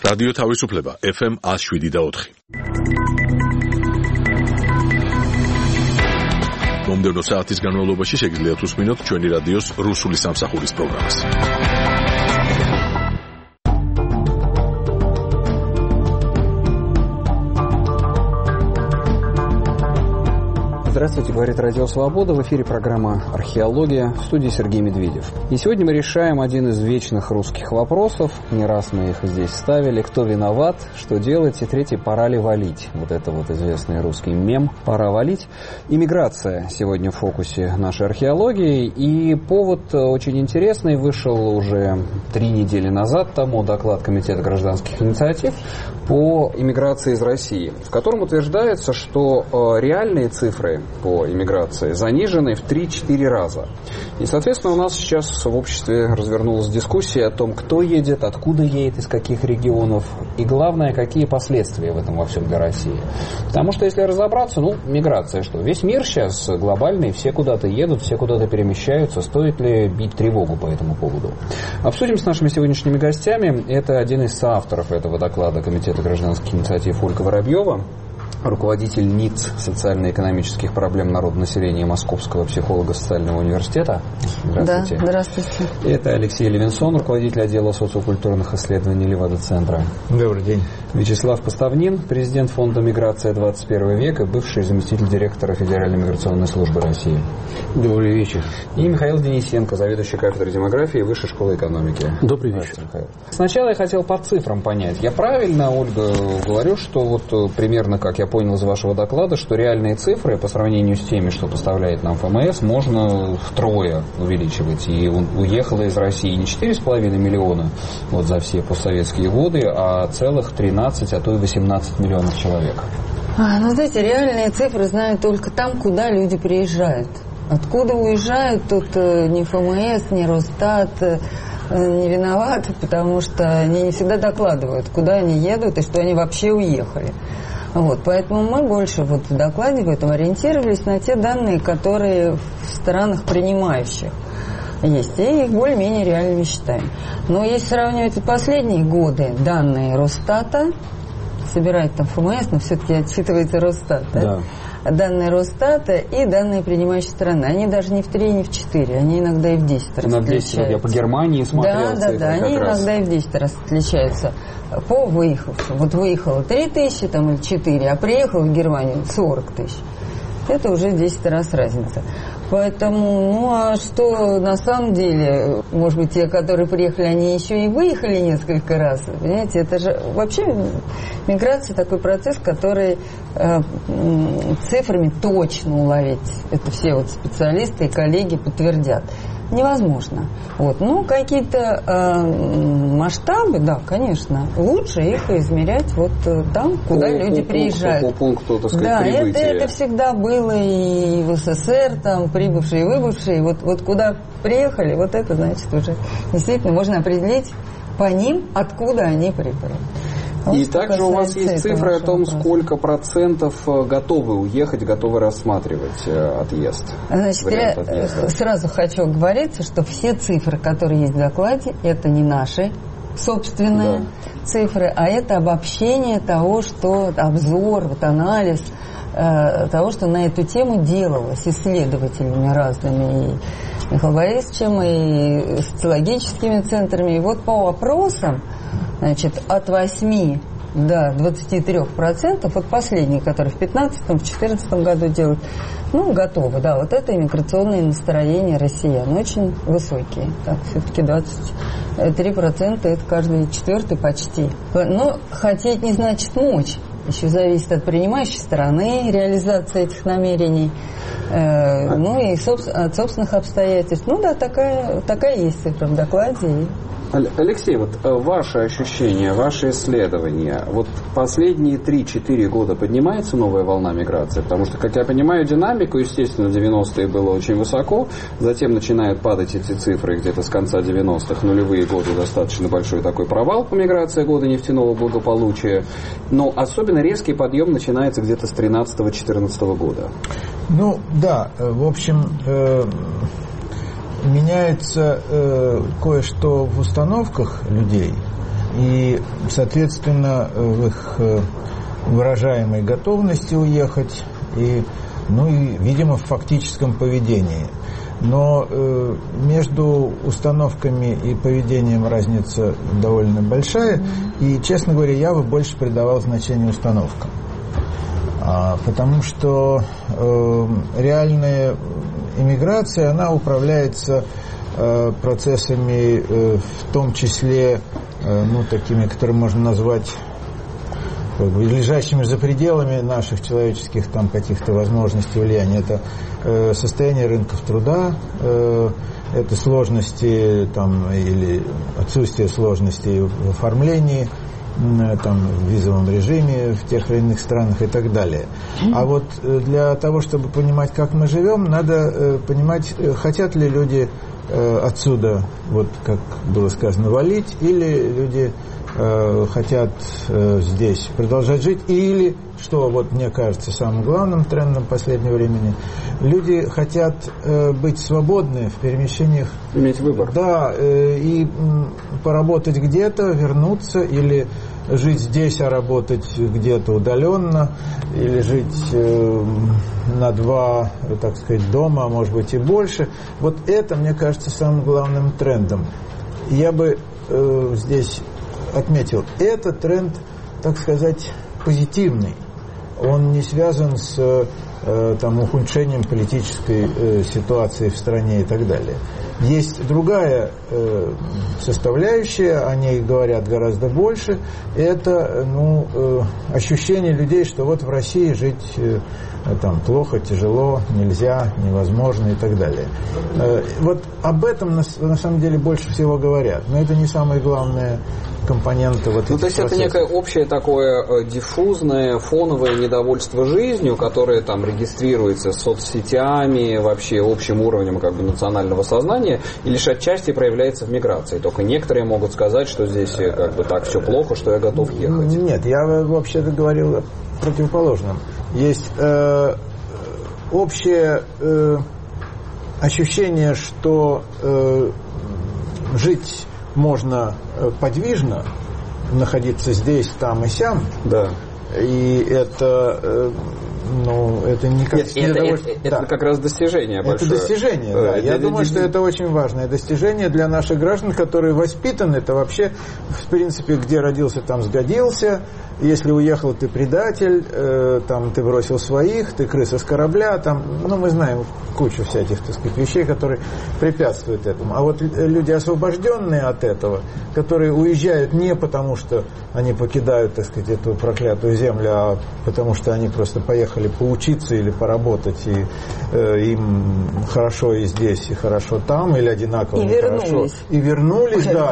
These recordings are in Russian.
რადიო თავისუფლება FM 107.4. მომდევნო საათის განმავლობაში შეგიძლიათ უსმინოთ ჩვენი რადიოს რუსული სამსახურის პროგრამას. Здравствуйте, говорит Радио Свобода. В эфире программа «Археология», в студии Сергей Медведев. И сегодня мы решаем один из вечных русских вопросов. Не раз мы их здесь ставили. Кто виноват, что делать, и третий, пора ли валить. Вот это вот известный русский мем «Пора валить». Иммиграция сегодня в фокусе нашей археологии. И повод очень интересный. Вышел уже 3 недели назад тому доклад Комитета гражданских инициатив по иммиграции из России, в котором утверждается, что реальные цифры по иммиграции занижены в 3-4 раза. И, соответственно, у нас сейчас в обществе развернулась дискуссия о том, кто едет, откуда едет, из каких регионов, и, главное, какие последствия в этом во всем для России. Потому что, если разобраться, миграция что? Весь мир сейчас глобальный, все куда-то едут, все куда-то перемещаются. Стоит ли бить тревогу по этому поводу? Обсудим с нашими сегодняшними гостями. Это один из соавторов этого доклада Комитета гражданских инициатив Ольга Воробьева, руководитель НИЦ социально-экономических проблем народонаселения Московского психолого-социального университета. Здравствуйте. Да, здравствуйте. Это Алексей Левинсон, руководитель отдела социокультурных исследований Левада-центра. Добрый день. Вячеслав Поставнин, президент фонда «Миграция 21 век» и бывший заместитель директора Федеральной миграционной службы России. Добрый вечер. И Михаил Денисенко, заведующий кафедрой демографии Высшей школы экономики. Добрый вечер. Михаил. Сначала я хотел по цифрам понять. Я правильно, Ольга, говорю, что вот примерно, как я понял из вашего доклада, что реальные цифры по сравнению с теми, что поставляет нам ФМС, можно втрое увеличивать. И уехало из России не 4,5 миллиона вот за все постсоветские годы, а целых 13, а то и 18 миллионов человек. Знаете, реальные цифры знают только там, куда люди приезжают. Откуда уезжают, тут ни ФМС, ни Росстат не виноваты, потому что они не всегда докладывают, куда они едут и что они вообще уехали. Вот, поэтому мы больше в докладе в этом ориентировались на те данные, которые в странах принимающих есть, и их более-менее реальными считаем. Но если сравнивать последние годы данные Росстата, собирает там ФМС, но все-таки отчитывается Росстат, да? Данные Росстата и данные принимающей страны. Они даже не в 3, не в 4, они иногда и в 10 раз отличаются. Я по Германии смотрел. Да, они иногда и в 10 раз отличаются по выехавшим. Вот выехало 3 тысячи там, или 4, а приехал в Германию 40 тысяч. Это уже в 10 раз разница. Поэтому, а что на самом деле, может быть, те, которые приехали, они еще и выехали несколько раз. Понимаете, это же вообще миграция такой процесс, который цифрами точно уловить. Это все вот специалисты и коллеги подтвердят. Невозможно. Вот. Ну, какие-то масштабы, да, конечно, лучше их измерять вот там, куда люди приезжают. По пункту, так сказать, да, прибытия. Это всегда было и в СССР, там, прибывшие и выбывшие. Вот куда приехали, вот это, значит, уже действительно можно определить по ним, откуда они прибыли. И также у вас есть цифры о том, сколько процентов готовы уехать, готовы рассматривать отъезд. Значит, я сразу хочу оговориться, что все цифры, которые есть в докладе, это не наши собственные цифры, а это обобщение того, что обзор, вот анализ того, что на эту тему делалось исследователями разными, и Михаилом Борисовичем, и социологическими центрами. И вот по вопросам, значит, от 8 до 23%, вот последний, который в 2015-2014 году делают, готовы, да, вот это иммиграционные настроения россиян, очень высокие. Так, все-таки 23% это каждый четвертый почти. Но хотеть не значит мочь. Еще зависит от принимающей стороны реализации этих намерений, и от собственных обстоятельств. Такая есть цифра в докладе. Алексей, вот ваше ощущение, ваше исследование, вот последние 3-4 года поднимается новая волна миграции? Потому что, как я понимаю, динамику, естественно, 90-е было очень высоко, затем начинают падать эти цифры где-то с конца 90-х, нулевые годы достаточно большой такой провал по миграции, годы нефтяного благополучия, но особенно резкий подъем начинается где-то с 13-14 года. В общем, меняется кое-что в установках людей. и, соответственно, в их выражаемой готовности уехать и, видимо, в фактическом поведении. Но между установками и поведением разница довольно большая, и, честно говоря, я бы больше придавал значение установкам. Потому что реальная иммиграция, она управляется процессами, в том числе, такими, которые можно назвать лежащими за пределами наших человеческих там каких-то возможностей влияния. Это состояние рынков труда, это сложности там, или отсутствие сложностей в оформлении, там, в визовом режиме в тех или иных странах и так далее. А вот для того, чтобы понимать, как мы живем, надо понимать, хотят ли люди отсюда, вот как было сказано, валить, или люди хотят здесь продолжать жить, или, что вот мне кажется самым главным трендом последнего времени, люди хотят быть свободны в перемещениях. Иметь выбор. Да, и поработать где-то, вернуться, или жить здесь, а работать где-то удаленно, или жить на 2, так сказать, дома, а может быть и больше. Вот это, мне кажется, самым главным трендом. Я бы здесь отметил, это тренд, так сказать, позитивный. Он не связан с ухудшением политической ситуации в стране и так далее. Есть другая составляющая, о ней говорят гораздо больше, это ощущение людей, что вот в России жить там плохо, тяжело, нельзя, невозможно и так далее. Вот об этом на самом деле больше всего говорят, но это не самое главное компоненты вот этих то есть процессов. Это некое общее такое диффузное, фоновое недовольство жизнью, которое там регистрируется соцсетями, вообще общим уровнем как бы национального сознания, и лишь отчасти проявляется в миграции. Только некоторые могут сказать, что здесь как бы так все плохо, что я готов ехать. Нет, я вообще-то говорил о противоположном. Есть общее ощущение, что жить можно подвижно, находиться здесь, там и сям. Да. И это, это не как... Это как раз достижение большое. Это достижение, да. Я думаю, что это очень важное достижение для наших граждан, которые воспитаны. Это вообще, в принципе, где родился, там сгодился. Если уехал, ты предатель, там ты бросил своих, ты крыса с корабля, там, мы знаем кучу всяких, так сказать, вещей, которые препятствуют этому. А вот люди, освобожденные от этого, которые уезжают не потому, что они покидают, так сказать, эту проклятую землю, а потому что они просто поехали поучиться или поработать, и им хорошо и здесь, и хорошо там, или одинаково и хорошо. И вернулись, да.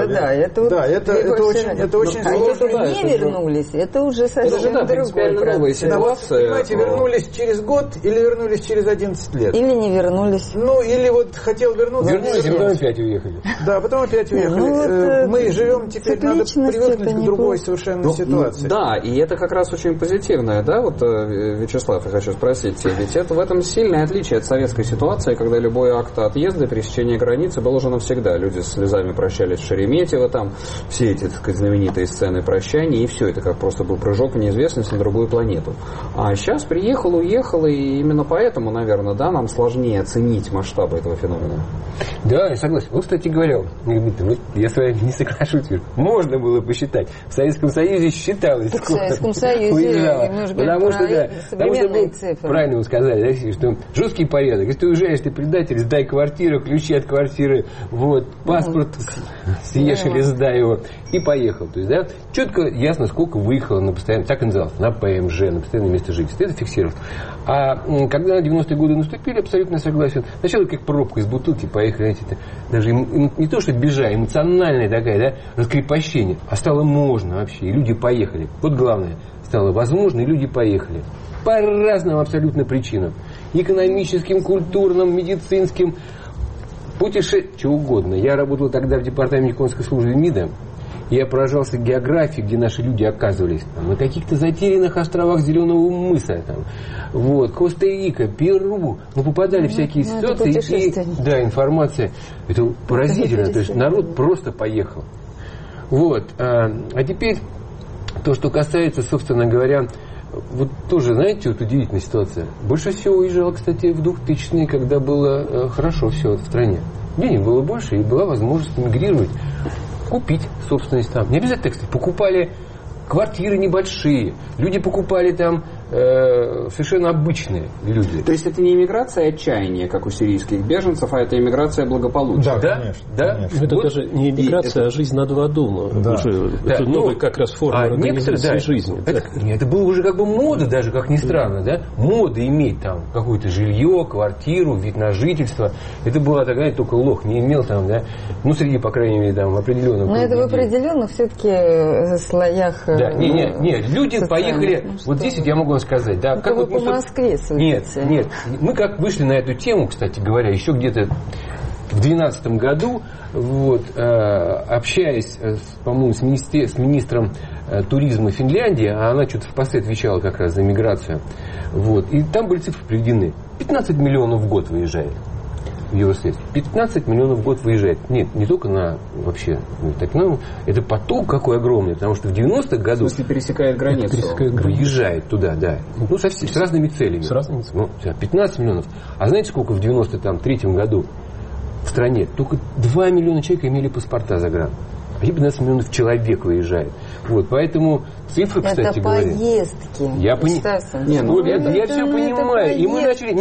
Это очень сложно. А если не вернулись, это уже совсем другая новая ситуация. Понимаете, вернулись через год или вернулись через 11 лет. Или не вернулись. Или вот хотел вернуться. Вернулись, и потом опять уехали. Да, потом опять уехали. Мы живем теперь, надо привыкнуть к другой совершенно ситуации. Да, и это как раз очень позитивное, да, вот, Вячеслав, я хочу спросить, ведь это в этом сильное отличие от советской ситуации, когда любой акт отъезда, пересечения границы был уже навсегда. Люди с слезами прощались в Шереметьево, там все эти, так сказать, знаменитые сцены прощания, и все это как просто был прыжок в неизвестность на другую планету. А сейчас приехал, уехал, и именно поэтому, наверное, да, нам сложнее оценить масштабы этого феномена. Да, я согласен. Вот, кстати говоря, Дмитрий, я с вами не соглашусь. Можно было посчитать. В Советском Союзе считалось, в Советском Союзе уезжало. Потому что цифры. Правильно вы сказали, да, что жесткий порядок. Если ты уезжаешь, ты предатель, сдай квартиру, ключи от квартиры, вот, паспорт съешь или сдай его, и поехал. То есть, да, четко, ясно, сколько выехало на постоянное, так и называлось, на ПМЖ, на постоянное место жительства. Это фиксировалось. А когда 90-е годы наступили, абсолютно согласен. Сначала как пробка из бутылки поехали, знаете, даже не то, что бежа, эмоциональная такая, да, раскрепощение, а стало можно вообще, и люди поехали. Вот главное, стало возможно, и люди поехали. По разным абсолютно причинам. Экономическим, культурным, медицинским, чего угодно. Я работал тогда в департаменте консульской службы МИДа. Я поражался географией, где наши люди оказывались. Там, на каких-то затерянных островах Зеленого мыса. Там, вот, Коста-Рика, Перу. Мы попадали в всякие ситуации. И, да, информация. Это поразительно. То есть народ просто поехал. Вот. А теперь то, что касается, собственно говоря, вот тоже, знаете, вот удивительная ситуация. Больше всего уезжало, кстати, в 2000-е, когда было хорошо все в стране. Денег было больше, и была возможность мигрировать, купить собственность там. Не обязательно, кстати, покупали квартиры небольшие. Люди покупали там совершенно обычные люди. То есть это не иммиграция отчаяния, как у сирийских беженцев, а это иммиграция благополучия. Да, конечно. Да? Конечно. Это Вот. даже не иммиграция, а жизнь на два дома. Да. Уже, Да, это новая как раз форма организации жизни. Это было уже как бы мода, даже как ни странно, да? Мода иметь там какое-то жилье, квартиру, вид на жительство. Это была такая, только лох не имел там, да? Ну, среди, по крайней мере, там, определенных. Но это в определенных все-таки слоях. Да, нет, люди поехали. Вот здесь вот я могу вам сказать, да, как вы вот по Москве судите. Нет, мы как вышли на эту тему, кстати говоря, еще где-то в 2012 году, вот, общаясь, по-моему, с министром туризма Финляндии, а она что-то в посте отвечала как раз за миграцию, вот, и там были цифры приведены. 15 миллионов в год выезжает в Евросоюз. 15 миллионов в год выезжает. Нет, не только на вообще. Это поток какой огромный, потому что в 90-х годах... В смысле, пересекает границу. Выезжает туда, да. Ну, совсем, с разными целями. С разными целями. Ну, 15 миллионов. А знаете, сколько в 93-м году в стране? Только 2 миллиона человек имели паспорта за гран. А 15 миллионов человек выезжает. Вот, поэтому цифры, кстати говоря... Это поездки. Я понимаю. Я все понимаю. И мы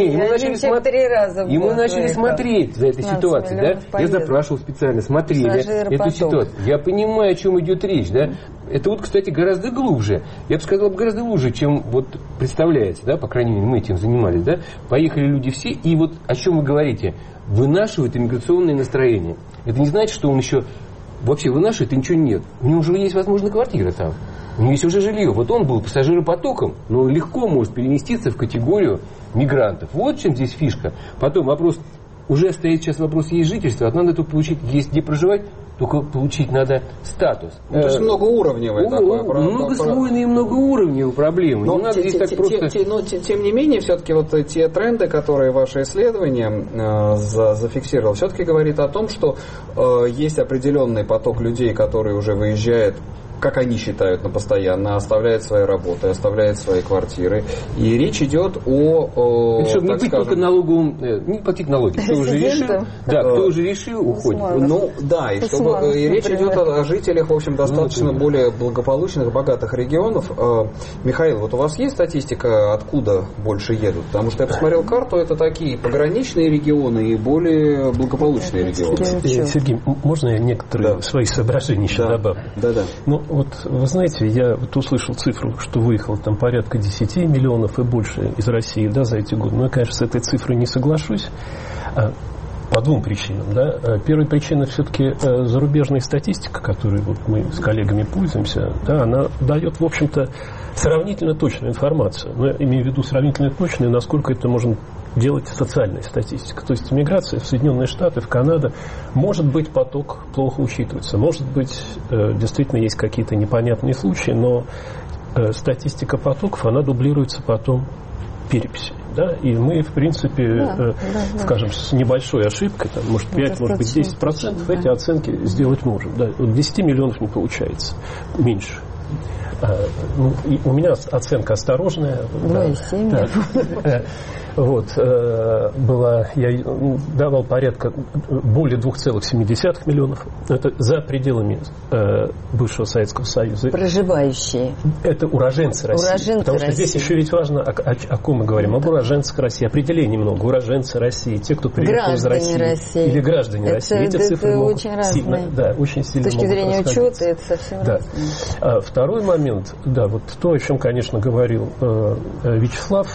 начали смотреть за этой ситуацией. Да? Я запрашивал специально, смотрели эту ситуацию. Я понимаю, о чем идет речь. Да? Это вот, кстати, гораздо глубже. Я бы сказал, гораздо глубже, чем вот представляете. Да? По крайней мере, мы этим занимались. Да? Поехали люди все. И вот о чем вы говорите. Вынашивают иммиграционные настроения. Это не значит, что он еще... Вообще вынашивает, и ничего нет. У него уже есть, возможно, квартира там. У него есть уже жилье. Вот он был пассажиропотоком, но он легко может переместиться в категорию мигрантов. Вот в чем здесь фишка. Потом вопрос, уже стоит сейчас вопрос, есть жительство, надо только получить, есть где проживать, только получить надо статус. То есть многоуровневое такое. Многослойные и многоуровневые проблемы. Но не надо здесь так просто... Тем не менее, все-таки вот те тренды, которые ваше исследование зафиксировало, все-таки говорит о том, что есть определенный поток людей, которые уже выезжают, как они считают, на постоянно, оставляет свои работы, оставляет свои квартиры. И речь идет о чтобы не быть только налоговым, не платить налоги. Кто уже решил, кто уже решил, уходит. Ну, да, и речь идет о жителях, в общем, достаточно более благополучных, богатых регионов. Михаил, вот у вас есть статистика, откуда больше едут? Потому что я посмотрел карту, это такие пограничные регионы и более благополучные регионы. Сергей, можно я некоторые свои соображения еще добавлю? Да. Ну, вот вы знаете, я вот услышал цифру, что выехало там порядка 10 миллионов и больше из России, да, за эти годы. Но я, конечно, с этой цифрой не соглашусь. По двум причинам. Да. Первая причина все-таки зарубежная статистика, которой вот мы с коллегами пользуемся, да, она дает, в общем-то, сравнительно точную информацию. Но я имею в виду сравнительно точную, насколько это можно делать социальная статистика. То есть миграция в Соединенные Штаты, в Канаду, может быть, поток плохо учитывается. Может быть, действительно есть какие-то непонятные случаи, но статистика потоков, она дублируется потом переписью. Да? И мы, в принципе, скажем, с небольшой ошибкой, там, может 5, может быть 10%, эти оценки сделать можем. Да? Вот 10 миллионов не получается. Меньше. И у меня оценка осторожная. 2,7. Вот, я давал порядка более 2,7 миллионов. Это за пределами бывшего Советского Союза. Проживающие. Это уроженцы России. Потому что здесь еще ведь важно, о ком мы говорим. Об уроженцах России. Определений много. Уроженцы России, те, кто приехал из России. Или граждане России. Эти цифры могут очень разные. Очень сильно. С точки зрения учета это совсем разное. Второй момент, вот то, о чем, конечно, говорил Вячеслав.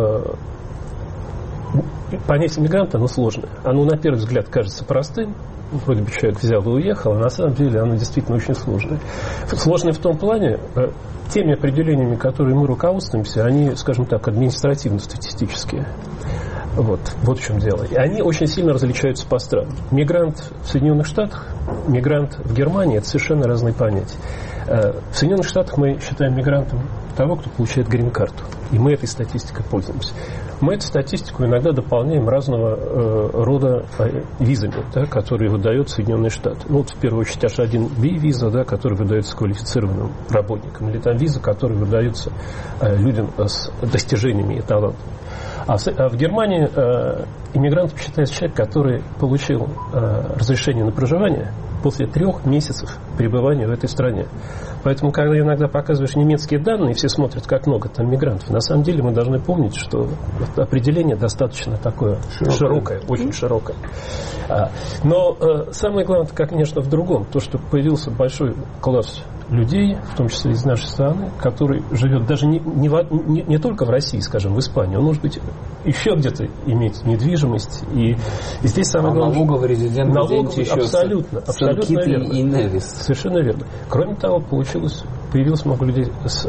Понятие мигранта, оно сложное. Оно, на первый взгляд, кажется простым. Вроде бы человек взял и уехал, а на самом деле оно действительно очень сложное. Сложное в том плане, теми определениями, которые мы руководствуемся, они, скажем так, административно-статистические. Вот в чем дело. И они очень сильно различаются по странам. Мигрант в Соединенных Штатах, мигрант в Германии – это совершенно разные понятия. В Соединенных Штатах мы считаем мигрантом того, кто получает грин-карту. И мы этой статистикой пользуемся. Мы эту статистику иногда дополняем разного рода визами, да, которые выдают Соединенные Штаты. Ну, вот в первую очередь H1B виза, да, которая выдается квалифицированным работникам, или там виза, которая выдается людям с достижениями и талантами. А в Германии иммигрантом считается человек, который получил разрешение на проживание после 3 месяцев пребывания в этой стране. Поэтому, когда иногда показываешь немецкие данные, все смотрят, как много там мигрантов. На самом деле мы должны помнить, что определение достаточно такое широкое, очень широкое. Но самое главное, конечно, в другом. То, что появился большой класс людей, в том числе из нашей страны, который живет даже не только в России, скажем, в Испании, он, может быть, еще где-то имеет недвижимость. И здесь самое главное... Налоговый резидент, еще абсолютно верно. И Невис. Совершенно верно. Кроме того, появилось много людей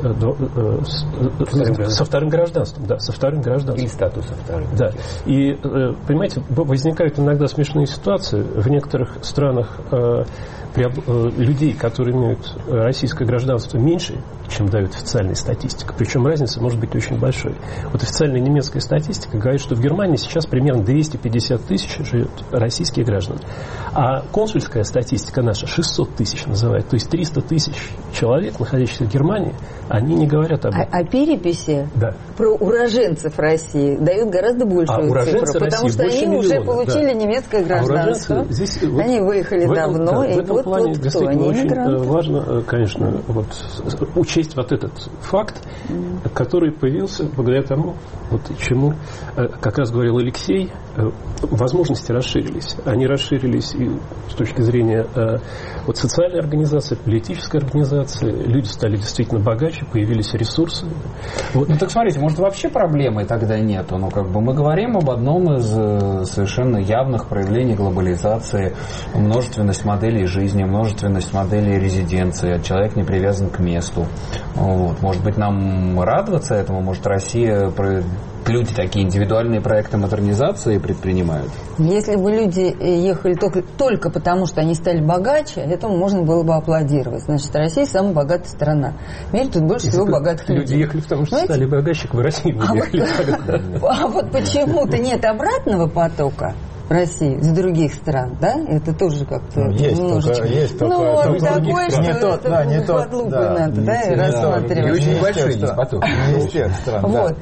со вторым гражданством. Да, со вторым гражданством. И статусом вторым. Да. И, понимаете, возникают иногда смешные ситуации. В некоторых странах людей, которые имеют российское гражданство, меньше, чем дает официальная статистика. Причем разница может быть очень большой. Вот официальная немецкая статистика говорит, что в Германии сейчас примерно 250 тысяч живет российские граждане. А консульская статистика наша 600 тысяч называет. То есть 300 тысяч человек, находящихся в Германии, они не говорят об этом. А переписи про уроженцев России дают гораздо большую цифру, потому что они уже получили немецкое гражданство. Они выехали давно, и вот кто, они иммигранты. Очень важно, конечно, учесть вот этот факт, который появился благодаря тому, чему как раз говорил Алексей, возможности расширились. Они расширились и с точки зрения социальной организации, политической организации. Люди стали действительно богаче, появились ресурсы. Ну так смотрите, может вообще проблемы тогда нету? Мы говорим об одном из совершенно явных проявлений глобализации, множественность моделей жизни, множественность моделей резиденции, человек не привязан к месту. Может быть, нам радоваться этому? Может, Россия... Люди такие индивидуальные проекты модернизации предпринимают? Если бы люди ехали только потому, что они стали богаче, этому можно было бы аплодировать. Значит, Россия самая богатая страна. В мире тут больше всего богатых людей. Люди ехали потому, что стали богаче, в России уехали. А вот почему-то нет обратного потока в России с других стран, да? Это тоже как-то немножечко... Есть только такое, что это под лупой надо, да, и рассматривать. И очень большой есть поток. Не из тех стран, вот.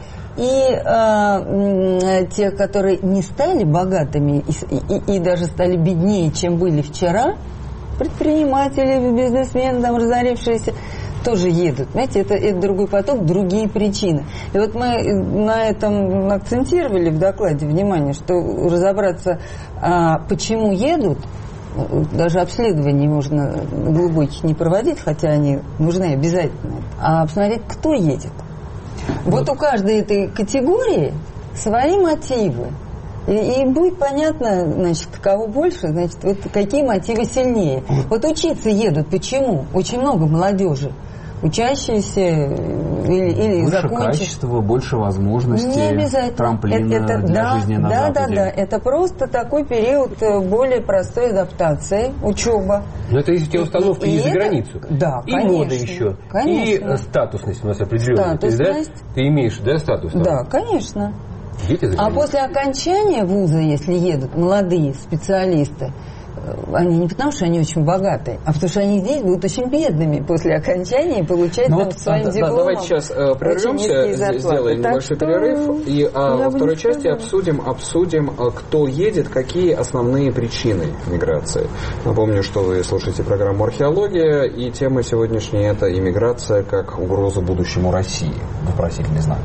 И те, которые не стали богатыми и даже стали беднее, чем были вчера, предприниматели, бизнесмены, там, разорившиеся, тоже едут. Знаете, это другой поток, другие причины. И вот мы на этом акцентировали в докладе внимание, что разобраться, почему едут, даже обследований можно глубоких не проводить, хотя они нужны обязательно, а посмотреть, кто едет. Вот у каждой этой категории свои мотивы. И будет понятно, значит, кого больше, значит, какие мотивы сильнее. Вот учиться едут. Почему? Очень много молодежи. Учащиеся или больше закончившие. Качества, больше возможностей, не обязательно. трамплина для жизни на Западе. Да. Это просто такой период более простой адаптации, учеба. Но это если у тебя установки и за границу. Да, и конечно. мода еще. Конечно. И статусность у нас определенная. Статусность. Ты имеешь, статус? Да, конечно. А после окончания вуза, если едут молодые специалисты, они не потому, что они очень богатые, а потому что они здесь будут очень бедными после окончания и получать своим дипломом. Давайте сейчас прервемся, сделаем небольшой перерыв, и во второй части обсудим, кто едет, какие основные причины миграции. Напомню, что вы слушаете программу «Археология», и тема сегодняшней – это иммиграция как угроза будущему России. Вопросительный знак.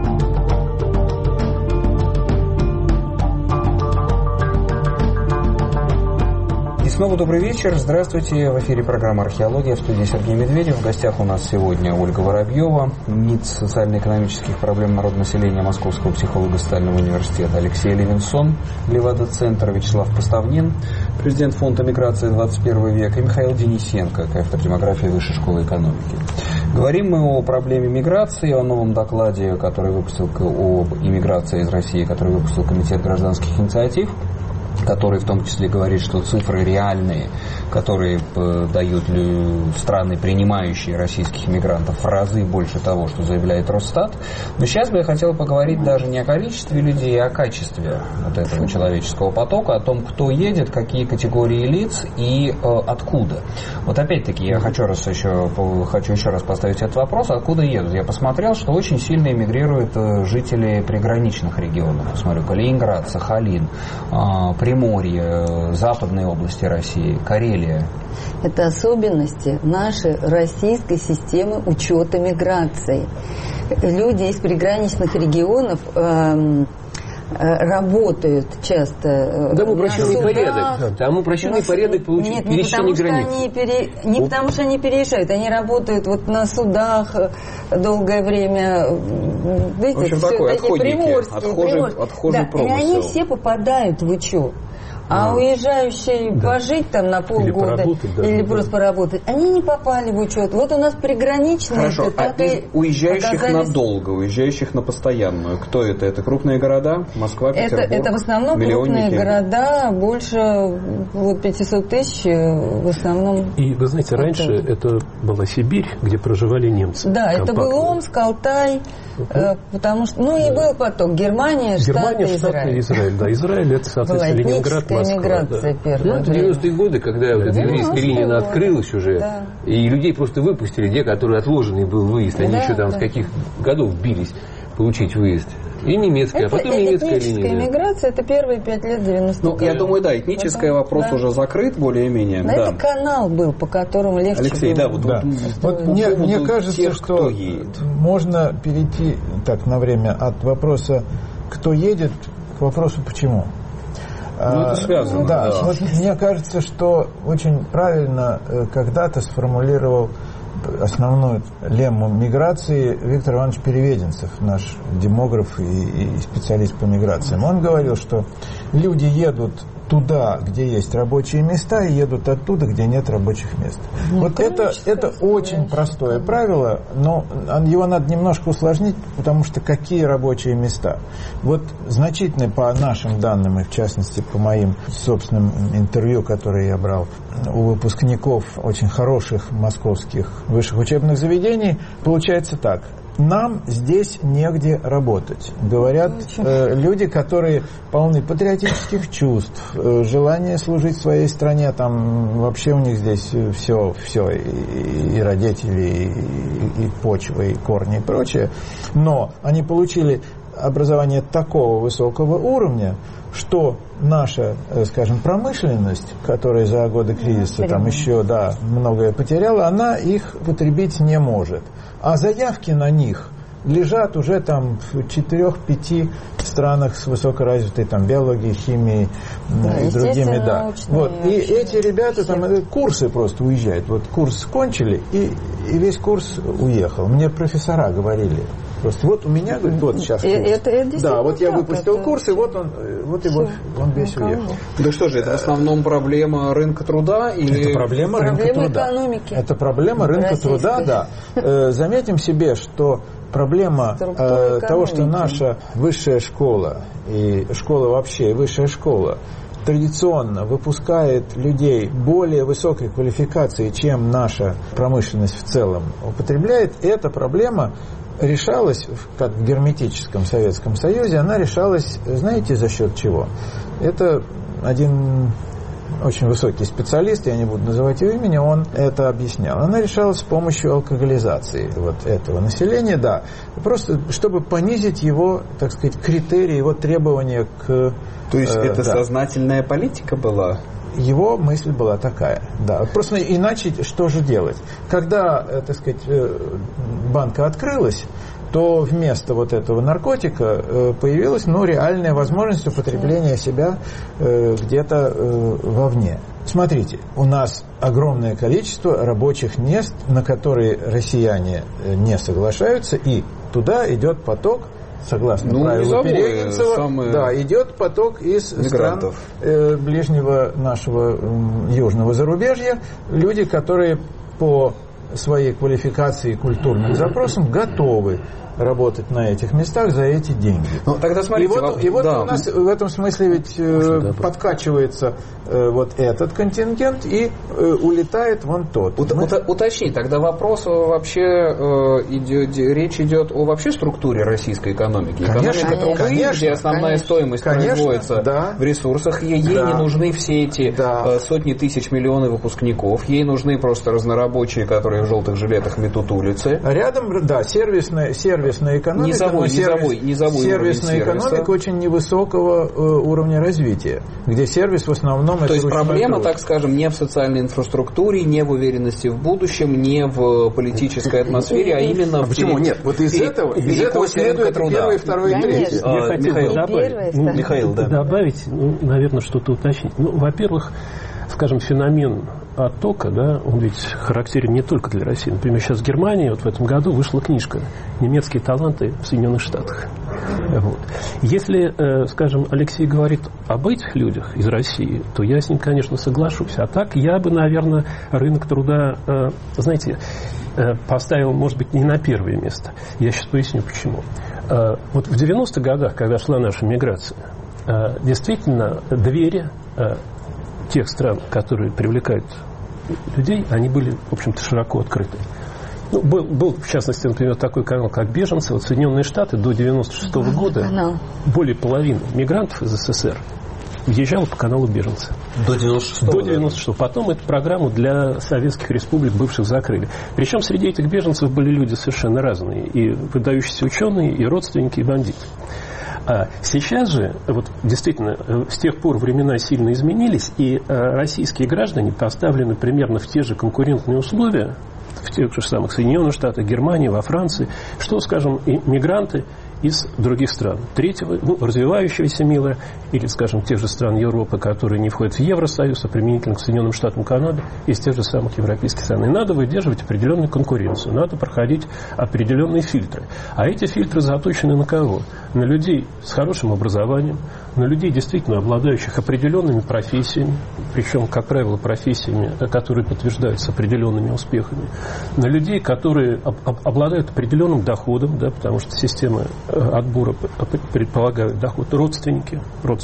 Снова добрый вечер. Здравствуйте. В эфире программа «Археология», в студии Сергей Медведев. В гостях у нас сегодня Ольга Воробьева, МИД социально-экономических проблем народонаселения Московского психолого-социального университета, Алексей Левинсон, Левада-центр, Вячеслав Поставнин, президент фонда «Миграция 21 век», и Михаил Денисенко, кафедра демографии Высшей школы экономики. Говорим мы о проблеме миграции, о новом докладе, который выпустил об иммиграции из России, который выпустил Комитет гражданских инициатив. который в том числе говорит, что цифры реальные, которые дают страны, принимающие российских иммигрантов, в разы больше того, что заявляет Росстат. Но сейчас бы я хотел поговорить даже не о количестве людей, а о качестве вот этого человеческого потока, о том, кто едет, какие категории лиц и откуда. Вот опять-таки я хочу еще раз поставить этот вопрос, откуда едут. Я посмотрел, что очень сильно эмигрируют жители приграничных регионов. Посмотрю, Калининград, Сахалин, Приморье, западные области России, Карелия. Это особенности нашей российской системы учета миграции. Люди из приграничных регионов работают часто. Там упрощенный порядок. Там упрощенный порядок получить пересечение границ. Не потому что они переезжают, они работают вот на судах долгое время. Видите, в общем, все такой такие приморские. Отхожий промысел. И они все попадают в учет. А уезжающие пожить там на полгода или просто поработать, они не попали в учет. Вот у нас приграничные. Хорошо, уезжающих надолго, уезжающих на постоянную, кто это? Это крупные города? Москва, Петербург? Это в основном крупные города, больше 500 тысяч в основном. И вы знаете, раньше это была Сибирь, где проживали немцы. Да, это был Омск, Алтай, потому что, и был поток. Германия, Штаты, Израиль. Да, Израиль, это, соответственно, Ленинград, Москва. Миграция первая. В 90-е годы, когда вот эта еврейская линия открылась уже, и людей просто выпустили, те, которые отложенный был выезд, они еще там с каких годов бились получить выезд. И немецкая, а потом немецкая линия. Этническая миграция, это первые 5 лет 90-х. Я думаю, да, этнический вопрос уже закрыт более-менее. Это канал был, по которому легче Алексей, было. Вот мне кажется, что можно перейти так на время от вопроса «кто едет» к вопросу «почему?». Это связано. Да. Вот мне кажется, что очень правильно когда-то сформулировал основную лемму миграции Виктор Иванович Переведенцев, наш демограф и специалист по миграциям. Он говорил, что люди едут туда, где есть рабочие места, и едут оттуда, где нет рабочих мест. Вот это очень простое правило, но его надо немножко усложнить, потому что какие рабочие места? Вот значительно по нашим данным, и в частности по моим собственным интервью, которые я брал у выпускников очень хороших московских высших учебных заведений, получается так. Нам здесь негде работать, говорят люди, которые полны патриотических чувств, желания служить своей стране, там вообще у них здесь все и родители, и почва, и корни, и прочее. Но они получили образование такого высокого уровня, что наша, скажем, промышленность, которая за годы кризиса там еще многое потеряла, она их потребить не может. А заявки на них лежат уже там в 4-5 странах с высокоразвитой там биологией, химией и другими. Да. Вот. И эти ребята там курсы просто уезжают. Вот курс кончили, и весь курс уехал. Мне профессора говорили. Просто вот у меня, говорит, вот сейчас курс. Да, вот я выпустил курс, и вот он весь уехал. Да что же, это в основном проблема рынка труда? Или... Это проблема рынка труда. Экономики. Это проблема рынка труда, да. Заметим себе, что проблема того, что наша высшая школа, и школа вообще, и высшая школа, традиционно выпускает людей более высокой квалификации, чем наша промышленность в целом употребляет, эта проблема решалась, как в герметическом Советском Союзе, она решалась, знаете, за счет чего? Это один очень высокий специалист, я не буду называть его имени, он это объяснял. Она решалась с помощью алкоголизации вот этого населения, да, просто чтобы понизить его, так сказать, критерии, его требования к... То есть это сознательная политика была? Его мысль была такая, да. Просто иначе что же делать? Когда, так сказать, банка открылась, то вместо вот этого наркотика появилась, реальная возможность употребления себя где-то вовне. Смотрите, у нас огромное количество рабочих мест, на которые россияне не соглашаются, и туда идет поток, согласно правилу Переведенцева, идет поток из мигрантов. Стран ближнего нашего южного зарубежья, люди, которые по своей квалификации и культурным запросам готовы работать на этих местах за эти деньги. Ну, тогда смотрите, и вот у нас в этом смысле ведь подкачивается вот этот контингент и улетает вон тот. Уточни, тогда вопрос вообще речь идет о вообще структуре российской экономики. Экономика труда, где основная стоимость производится в ресурсах, ей не нужны все эти сотни тысяч, миллионы выпускников, ей нужны просто разнорабочие, которые в желтых жилетах метут улицы. Рядом, сервисная экономика. Сервисная экономика очень невысокого уровня развития, где сервис в основном то есть проблема, так скажем, не в социальной инфраструктуре, не в уверенности в будущем, не в политической атмосфере, а именно почему нет? Вот из этого следует первый, второй и третий. Я хотел добавить, наверное, что-то уточнить. Во-первых, скажем, феномен оттока, он ведь характерен не только для России. Например, сейчас в Германии в этом году вышла книжка «Немецкие таланты в Соединенных Штатах». Вот. Если, скажем, Алексей говорит об этих людях из России, то я с ним, конечно, соглашусь. А так я бы, наверное, рынок труда, поставил, может быть, не на первое место. Я сейчас поясню, почему. Вот в 90-х годах, когда шла наша миграция, действительно, двери тех стран, которые привлекают людей, они были, в общем-то, широко открыты. Был, в частности, например, такой канал, как «Беженцы». Вот Соединенные Штаты до 96-го года более половины мигрантов из СССР въезжало по каналу «Беженцы». До 96-го? До 96-го. Потом эту программу для советских республик бывших закрыли. Причем среди этих беженцев были люди совершенно разные. И выдающиеся ученые, и родственники, и бандиты. А сейчас же, вот действительно, с тех пор времена сильно изменились, и российские граждане поставлены примерно в те же конкурентные условия, в тех же самых Соединенных Штатах, Германии, во Франции, что, скажем, и мигранты из других стран. Третьего, развивающегося мира, или, скажем, тех же стран Европы, которые не входят в Евросоюз, а применительно к Соединенным Штатам, Канады, из тех же самых европейских стран. И надо выдерживать определенную конкуренцию, надо проходить определенные фильтры. А эти фильтры заточены на кого? На людей с хорошим образованием, на людей, действительно обладающих определенными профессиями, причем, как правило, профессиями, которые подтверждаются определенными успехами, на людей, которые обладают определенным доходом, потому что система отбора предполагает доход, родственники.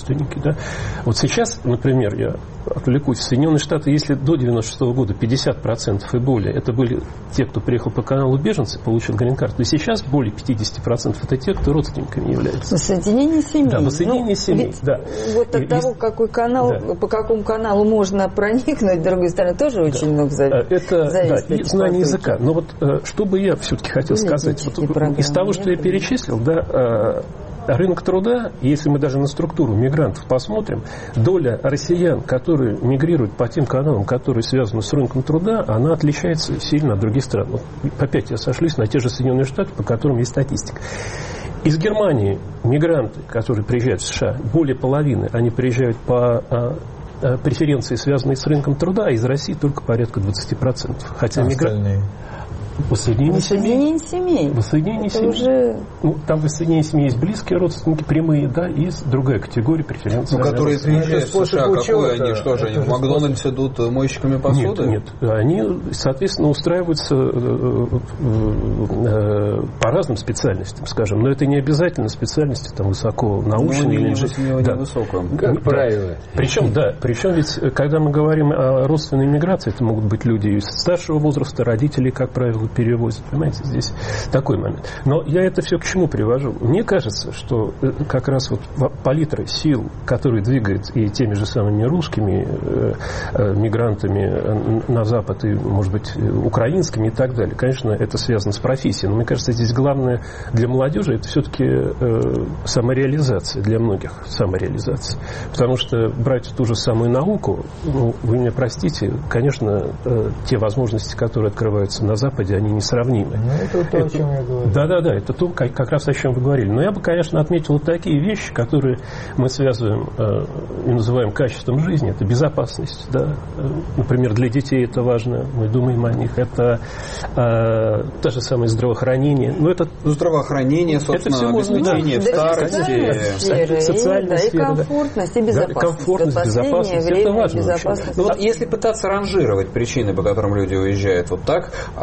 Вот сейчас, например, я отвлекусь, в Соединенные Штаты, если до 96-го года 50% и более это были те, кто приехал по каналу «Беженцы», получил грин-карту, то сейчас более 50% это те, кто родственниками являются. Воссоединение семей. Да, воссоединение семей, да. Вот от того, какой канал, по какому каналу можно проникнуть, с другой стороны, тоже очень много зависит. Это, и знание языка. Но вот что бы я все-таки хотел сказать, из того, что я перечислил, рынок труда, если мы даже на структуру мигрантов посмотрим, доля россиян, которые мигрируют по тем каналам, которые связаны с рынком труда, она отличается сильно от других стран. Опять я сошлюсь на те же Соединенные Штаты, по которым есть статистика. Из Германии мигранты, которые приезжают в США, более половины, они приезжают по преференции, связанные с рынком труда, а из России только порядка 20%. Хотя мигранты... Воссоединение семей. Воссоединение семей. Уже... там воссоединение семей есть близкие родственники, прямые, и другая категория преференций. Которые приезжают в США, какой они? Что же, они в Макдональдс идут мойщиками посуды? Нет. Они, соответственно, устраиваются по разным специальностям, скажем. Но это не обязательно специальности высоконаучные. Невысоком, как правило. Причем ведь, когда мы говорим о родственной миграции, это могут быть люди из старшего возраста, родители, как правило, перевозят. Понимаете, здесь такой момент. Но я это все к чему привожу? Мне кажется, что как раз палитра сил, которые двигают и теми же самыми русскими мигрантами на Запад, и, может быть, украинскими и так далее, конечно, это связано с профессией. Но мне кажется, здесь главное для молодежи это все-таки самореализация для многих. Самореализация. Потому что брать ту же самую науку, вы меня простите, конечно, те возможности, которые открываются на Западе, они несравнимы. Это то, о чем я говорю. Да, это то, как раз о чем вы говорили. Но я бы, конечно, отметил такие вещи, которые мы связываем и называем качеством жизни. Это безопасность. Например, для детей это важно. Мы думаем о них. Это то же самое здравоохранение. Здравоохранение, собственно, обеспечение в старости. Социальная сфера. Комфортность и безопасность. Комфортность, безопасность. Это важно. Если пытаться ранжировать причины, по которым люди уезжают, так активно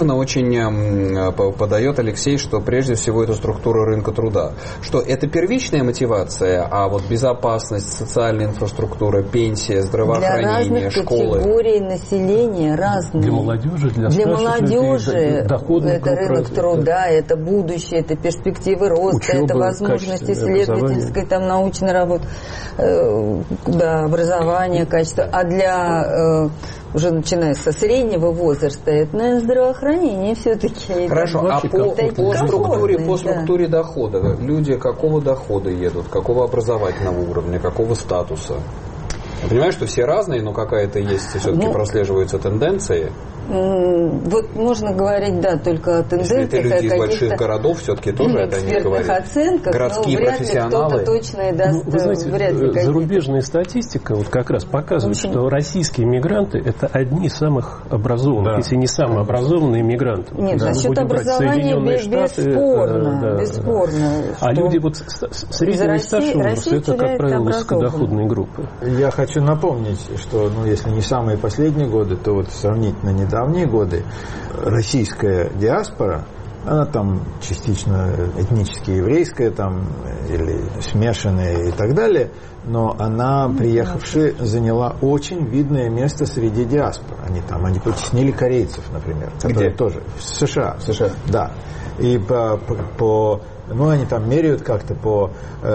эффективно очень подает Алексей, что прежде всего это структура рынка труда. Что это первичная мотивация, а вот безопасность, социальная инфраструктура, пенсия, здравоохранение, школы. Для разных категорий населения разные. Для молодежи, для молодежи людей, доходы, это рынок труда, это будущее, это перспективы роста, учеба, это возможность исследовательской, там, научной работы, образование, качество. А для уже начиная со среднего возраста, это, наверное, здравоохранение все-таки. Хорошо, а по структуре дохода, люди какого дохода едут, какого образовательного уровня, какого статуса? Я понимаю, что все разные, но какая-то есть, все-таки прослеживаются тенденции. Вот можно говорить, да, только о тенденциях. Если это люди из больших городов, все-таки тоже это не говорит. Оценках, городские профессионалы. Кто-то точно даст, вы знаете, зарубежная статистика вот как раз показывает, что российские мигранты это одни из самых образованных, если не самые образованные мигранты. Нет, насчет образования бесспорно. А люди вот среднего и старшего возраста, это, как правило, высокодоходные группы. Я хочу напомнить, что, если не самые последние годы, то вот сравнительно недавние годы российская диаспора, она там частично этнически еврейская там, или смешанная и так далее, но она, приехавши, заняла очень видное место среди диаспор. Они потеснили корейцев, например, которые тоже в США. Да. И они там меряют как-то по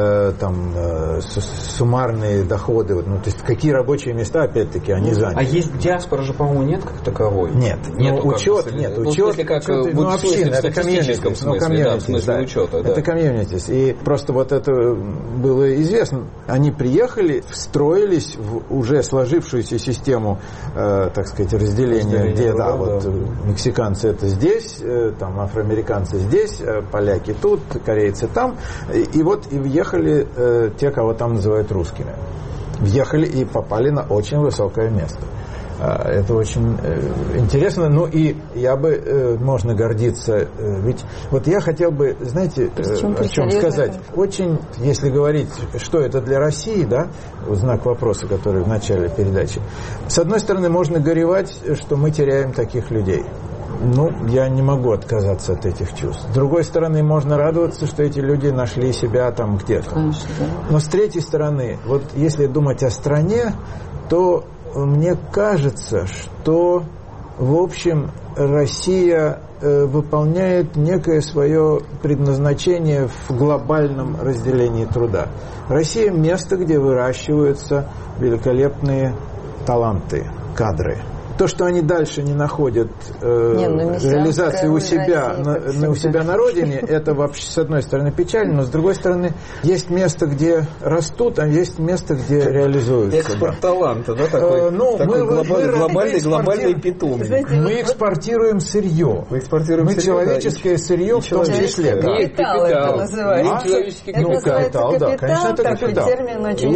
суммарные доходы. То есть какие рабочие места, опять-таки, они заняли. А есть диаспора же, по-моему, нет как таковой? Нет. Учет. Община, это комьюнити. Учета. Это комьюнити. И просто вот это было известно. Они приехали, встроились в уже сложившуюся систему, так сказать, разделения, где, мексиканцы это здесь, там афроамериканцы здесь, поляки тут, корейцы там, и въехали те, кого там называют русскими. Въехали и попали на очень высокое место. Это очень интересно. И можно гордиться. Ведь вот я хотел бы, знаете, о чем сказать. Очень, если говорить, что это для России, знак вопроса, который в начале передачи. С одной стороны, можно горевать, что мы теряем таких людей. Я не могу отказаться от этих чувств. С другой стороны, можно радоваться, что эти люди нашли себя там где-то. Конечно, да. Но с третьей стороны, вот если думать о стране, то мне кажется, что, в общем, Россия выполняет некое свое предназначение в глобальном разделении труда. Россия – место, где выращиваются великолепные таланты, кадры. То, что они дальше не находят реализации у себя на родине, это вообще, с одной стороны, печально, но с другой стороны, есть место, где растут, а есть место, где реализуются. Экспорт таланта, такой глобальный питомник. Мы экспортируем сырье. Мы человеческое сырье в том числе. Капитал это называется. Человеческий капитал, да, конечно, это капитал. Термин очень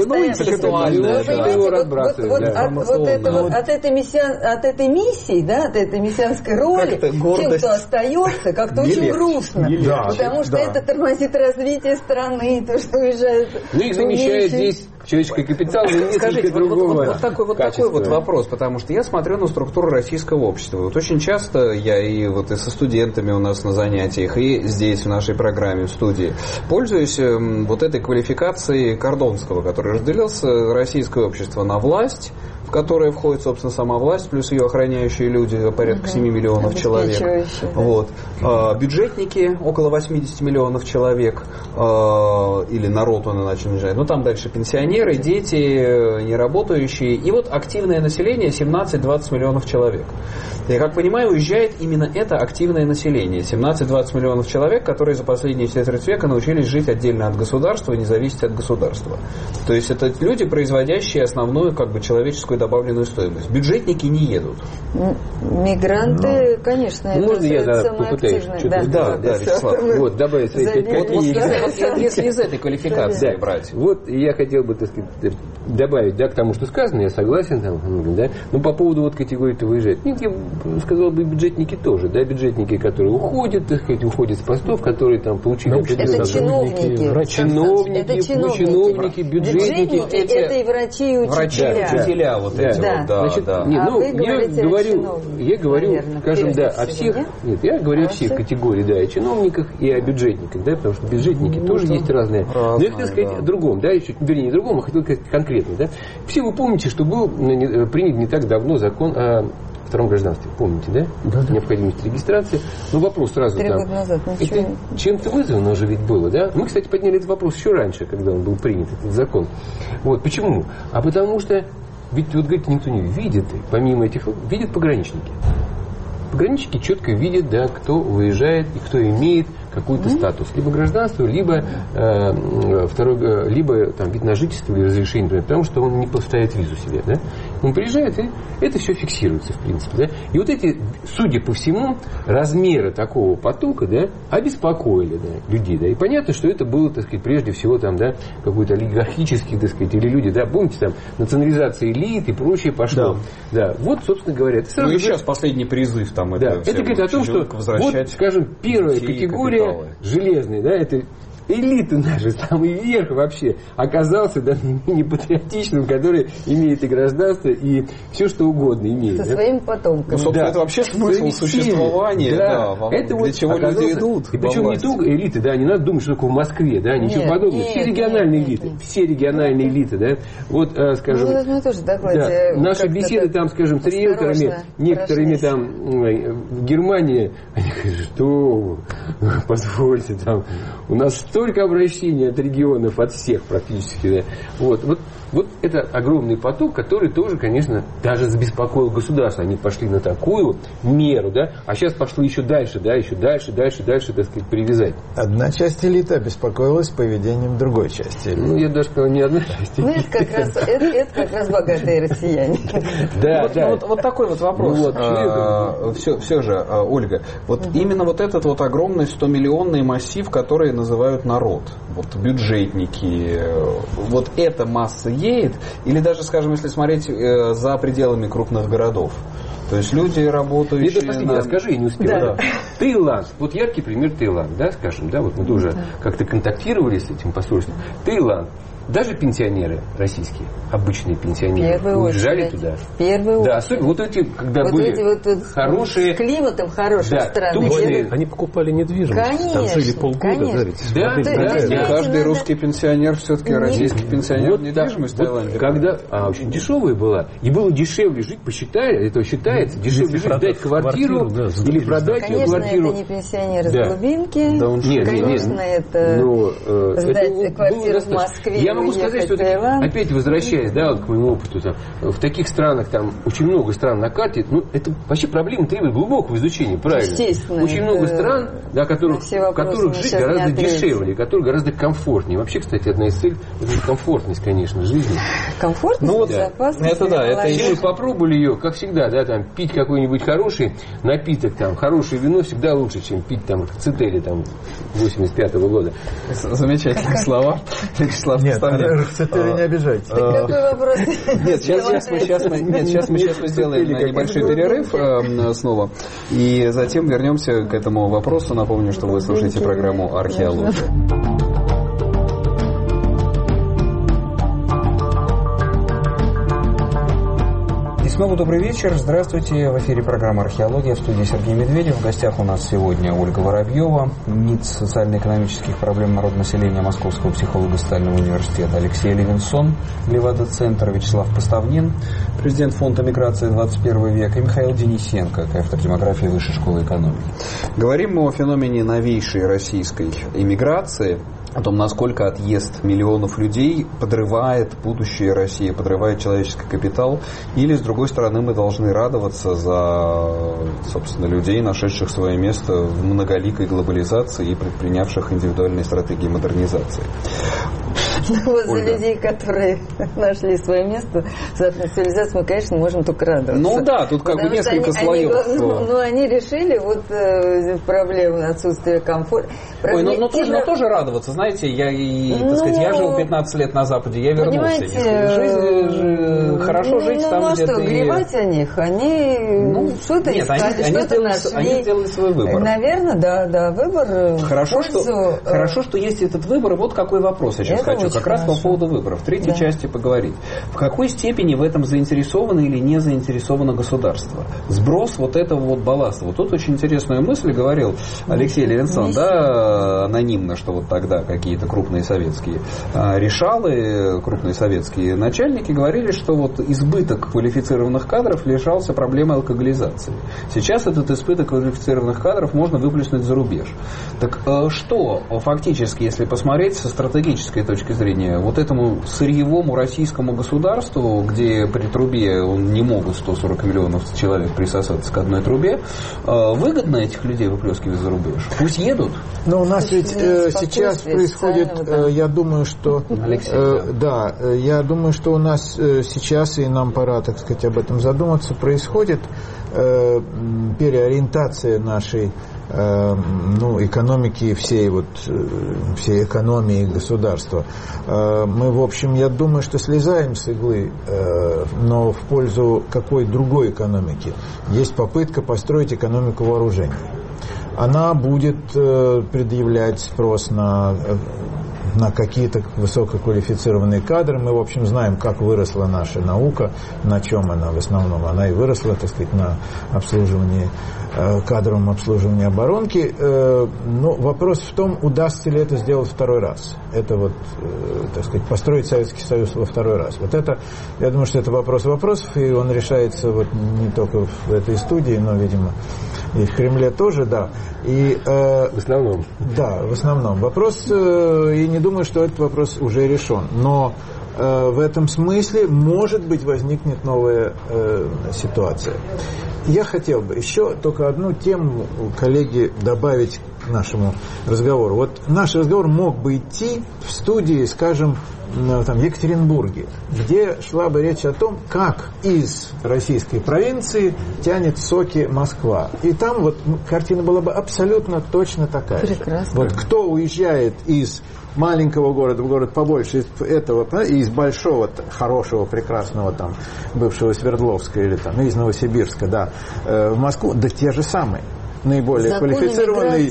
стоящий. От этой миссии, от этой мессианской роли, тем, кто остается, как-то очень грустно. Потому что это тормозит развитие страны, то, что уезжает. Их замещает здесь человеческий капитал. Скажите, вот такой вопрос, потому что я смотрю на структуру российского общества. Вот очень часто я и со студентами у нас на занятиях, и здесь в нашей программе, в студии, пользуюсь вот этой квалификацией Кордонского, который разделился российское общество на власть, в которое входит, собственно, сама власть, плюс ее охраняющие люди, порядка 7 миллионов человек. Бюджетники, около 80 миллионов человек, или народ он иначе называет. Там дальше пенсионеры, дети, неработающие. И активное население 17-20 миллионов человек. Я как понимаю, уезжает именно это активное население. 17-20 миллионов человек, которые за последние четверть века научились жить отдельно от государства и не зависеть от государства. То есть это люди, производящие основную человеческую добавленную стоимость. Бюджетники не едут. Мигранты, конечно, можно это самое активное. Да, Вячеслав. Добавить свои 5 копеек. Если из этой квалификации брать. Я хотел бы, так сказать, добавить, да, к тому, что сказано, я согласен, там, да, но по поводу вот категории-то выезжает. Нет, я сказал бы, бюджетники тоже, да, бюджетники, которые уходят, так сказать, уходят с постов, которые там получили... Это чиновники, бюджетники. Это и врачи, и учителя. Вот эти вот, Значит, я говорю, наверное, скажем, да, о всех, нет, я говорю о всех категориях, да, о чиновниках и о бюджетниках, да, потому что бюджетники тоже есть разные. Но я хотел сказать о другом, да, еще, вернее, не другом, а хотел сказать конкретно, да. Все вы помните, что был принят не так давно закон о втором гражданстве, помните, да? Необходимость регистрации. Но вопрос сразу 3 там. года назад. Это чем-то вызвано уже ведь было, да? Мы, кстати, подняли этот вопрос еще раньше, когда он был принят, этот закон. Вот, почему? А потому что, ведь, вот, говорите, никто не видит, помимо этих, видят пограничники. Пограничники четко видят, да, кто выезжает и кто имеет какой-то статус. Либо гражданство, либо либо там, вид на жительство или разрешение, например, потому что он не поставит визу себе. Да? Он приезжает, и это все фиксируется, в принципе. Да? И вот эти, судя по всему, размеры такого потока, да, обеспокоили, да, людей. Да? И понятно, что это было, так сказать, прежде всего там, да, какой-то олигархический, так сказать, или люди, да, помните, там, национализация элит и прочее пошло. Да. Вот, собственно говоря. Это сразу, и сейчас последний призыв там. Да. Это говорит о том, что, вот, скажем, первая категория железный, да, это элита наша, самый верх вообще, оказался, да, не патриотичным, который имеет и гражданство, и все, что угодно имеет. Со своими потомками. Ну, собственно, это вообще смысл существования, это для чего люди идут. И причем не только элиты, да, не надо думать, что такое в Москве, да, ничего подобного. Все региональные элиты, все региональные элиты, да, вот, скажем, наши беседы там, скажем, с риэлторами, некоторыми там в Германии, они говорят, что позвольте, там, у нас столько обращений от регионов, от всех практически. Да. Вот это огромный поток, который тоже, конечно, даже забеспокоил государство. Они пошли на такую меру, да, а сейчас пошло еще дальше, да, еще дальше, так сказать, привязать. Одна часть элиты обеспокоилась поведением другой части элиты. Ну, я даже сказал, не одна часть. Ну, это как раз богатые россияне. Да. Вот такой вот вопрос. Все же, Ольга, вот именно вот этот вот огромный 100-миллионный массив, который называют народ, вот бюджетники, вот эта масса едет, или даже, скажем, если смотреть за пределами крупных городов. То есть люди, работающие... Я скажи, я не успел. Да. Таиланд. Вот яркий пример Таиланд, да, скажем, да, вот мы тоже как-то контактировали с этим посольством. Таиланд. Даже пенсионеры российские, обычные пенсионеры, уезжали туда. В первую очередь. Да, особенно вот эти, когда были хорошие... С климатом хорошим страны. Точные. Они покупали недвижимость. Конечно. Там жили полгода. Да. Каждый русский пенсионер, все-таки российский пенсионер, недвижимость в Таиланде. Когда очень дешевая была, и было дешевле жить, посчитали, это считается, дешевле жить, дать квартиру или продать квартиру. Конечно, это не пенсионеры с глубинки. Конечно, это сдать квартиру в Москве. Я могу сказать, что опять возвращаясь, да, вот к моему опыту, там, в таких странах, там очень много стран на карте, ну, это вообще проблема требует глубокого изучения, правильно? Естественно. Очень много стран, да, в которых жить гораздо дешевле, которые гораздо комфортнее. Вообще, кстати, одна из целей – это комфортность, конечно, жизни. Комфортность, безопасность. Это да, это если вы попробовали ее, как всегда, да, там, пить какой-нибудь хороший напиток, там, хорошее вино всегда лучше, чем пить там в Цители, там, 85-го года. Замечательные слова. Вячеслав, в Цители не обижайтесь. Какой вопрос? Нет, сейчас мы сделаем небольшой перерыв снова. И затем вернемся к этому вопросу. Напомню, что вы слушаете программу «Археология». Снова добрый вечер. Здравствуйте. В эфире программа «Археология», в студии Сергей Медведев. В гостях у нас сегодня Ольга Воробьева, МИД социально-экономических проблем народонаселения Московского психолого-социального университета, Алексей Левинсон, Левада-центр, Вячеслав Поставнин, президент фонда «Миграция 21 века», и Михаил Денисенко, кафедра демографии Высшей школы экономики. Говорим мы о феномене новейшей российской иммиграции, о том, насколько отъезд миллионов людей подрывает будущее России, подрывает человеческий капитал, или, с другой стороны, мы должны радоваться за, собственно, людей, нашедших свое место в многоликой глобализации и предпринявших индивидуальные стратегии модернизации. Вот за людей, которые нашли свое место в западной цивилизации, мы, конечно, можем только радоваться. Ну да, тут как бы несколько слоев. Но они решили вот проблему отсутствия комфорта. Ой, но тоже радоваться. знаете, я жил 15 лет на Западе, я вернулся. Хорошо жить там, где ты... горевать о них, они что-то искали, что-то нашли. Они сделали свой выбор. Наверное, да, выбор. Хорошо, что есть этот выбор, и вот какой вопрос я сейчас хочу. Как раз по поводу выборов. В третьей части поговорить. В какой степени в этом заинтересовано или не заинтересовано государство? Сброс вот этого вот балласта. Вот тут очень интересную мысль говорил Алексей Левинсон, да, анонимно, что вот тогда какие-то крупные советские решалы, крупные советские начальники говорили, что вот избыток квалифицированных кадров лишался проблемы алкоголизации. Сейчас этот избыток квалифицированных кадров можно выплеснуть за рубеж. Так что фактически, если посмотреть со стратегической точки зрения, вот этому сырьевому российскому государству, где при трубе не могут 140 миллионов человек присосаться к одной трубе, выгодно этих людей выплескивать за рубеж? Пусть едут. Но у нас ведь сейчас происходит, я думаю, что я думаю, что у нас сейчас, и нам пора, так сказать, об этом задуматься, происходит переориентация нашей экономики, всей экономии государства. Мы, в общем, я думаю, что слезаем с иглы, но в пользу какой другой экономики. Есть попытка построить экономику вооружений. Она будет предъявлять спрос на какие-то высококвалифицированные кадры. Мы, в общем, знаем, как выросла наша наука, на чем она в основном. Она и выросла, так сказать, на обслуживании, кадровом обслуживании оборонки. Но вопрос в том, удастся ли это сделать второй раз. Это вот, так сказать, построить Советский Союз во второй раз. Вот это, я думаю, что это вопрос вопросов, и он решается вот не только в этой студии, но, видимо, и в Кремле тоже, да. И, в основном. Да, в основном. Вопрос, и не думаю, что этот вопрос уже решен. Но в этом смысле, может быть, возникнет новая ситуация. Я хотел бы еще только одну тему, коллеги, добавить к нашему разговору. Вот наш разговор мог бы идти в студии, скажем, в Екатеринбурге, где шла бы речь о том, как из российской провинции тянет соки Москва. И там вот картина была бы абсолютно точно такая. Прекрасно. Вот кто уезжает из маленького города в город побольше, из большого, хорошего, прекрасного там бывшего Свердловска или там из Новосибирска, да, в Москву, да те же самые. Наиболее квалифицированные,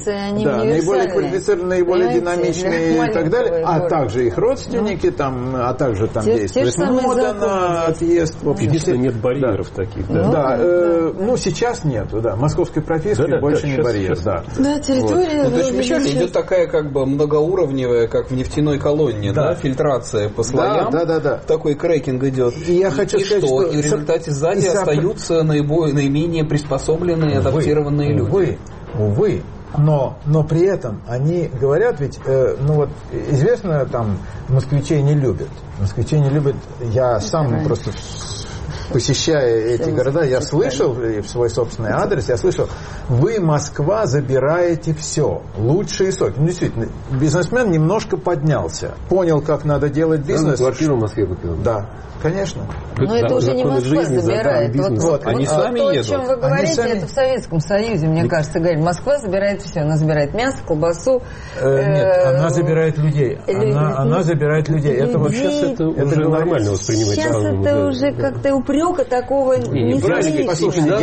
наиболее динамичные и так далее, а также их родственники, а также там действует мода на отъезд. Единственное, нет барьеров таких. Да, сейчас нету, да. Московской прописки больше не барьер. Да, территория. То есть идет такая как бы многоуровневая, как в нефтяной колонне, да, фильтрация по слоям. Да. Такой крекинг идет. И я хочу сказать, что и в результате сзади остаются наименее приспособленные, адаптированные люди. Увы. Но при этом они говорят, ведь, известно, там, москвичей не любят. Я сам просто, посещая эти города, я слышал в свой собственный адрес, вы, Москва, забираете все, лучшие соки. Действительно, бизнесмен немножко поднялся, понял, как надо делать бизнес. Квартиру в Москве купил. Да. Конечно. Но это уже не Москва забирает. Они сами едут. То, о чем вы говорите, это в Советском Союзе, мне кажется, говорят. Москва забирает все. Она забирает мясо, колбасу. Нет, она забирает людей. Она забирает людей. Это вообще это уже нормально воспринимать. Сейчас это уже как-то упрека такого не слышно. Послушайте,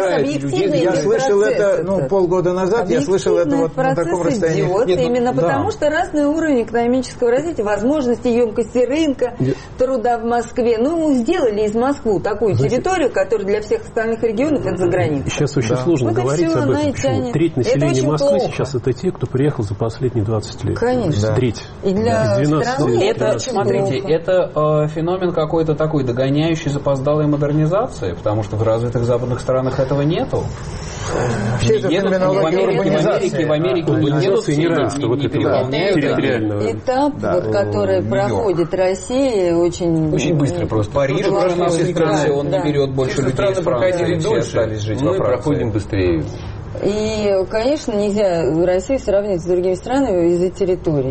я слышал это полгода назад. Я слышал это вот на таком расстоянии. Именно потому, что разный уровень экономического развития, возможности емкости рынка, труда в Москве. Мы сделали из Москвы такую территорию, которая для всех остальных регионов это за границей. Сейчас очень сложно говорить об этом. Почему? Треть населения Москвы сейчас это те, кто приехал за последние 20 лет. Конечно. Да. Треть. И для страны это, смотрите, это феномен какой-то такой догоняющий запоздалой модернизации, потому что в развитых западных странах этого нету. Вообще это феноменология урбанизации. В Америке не переполняют этап, который проходит Россия, очень быстро просто. Париж уже нас он не берет больше людей из Франции, все остались жить во Франции. Мы проходим быстрее. И, конечно, нельзя Россию сравнивать с другими странами из-за территории.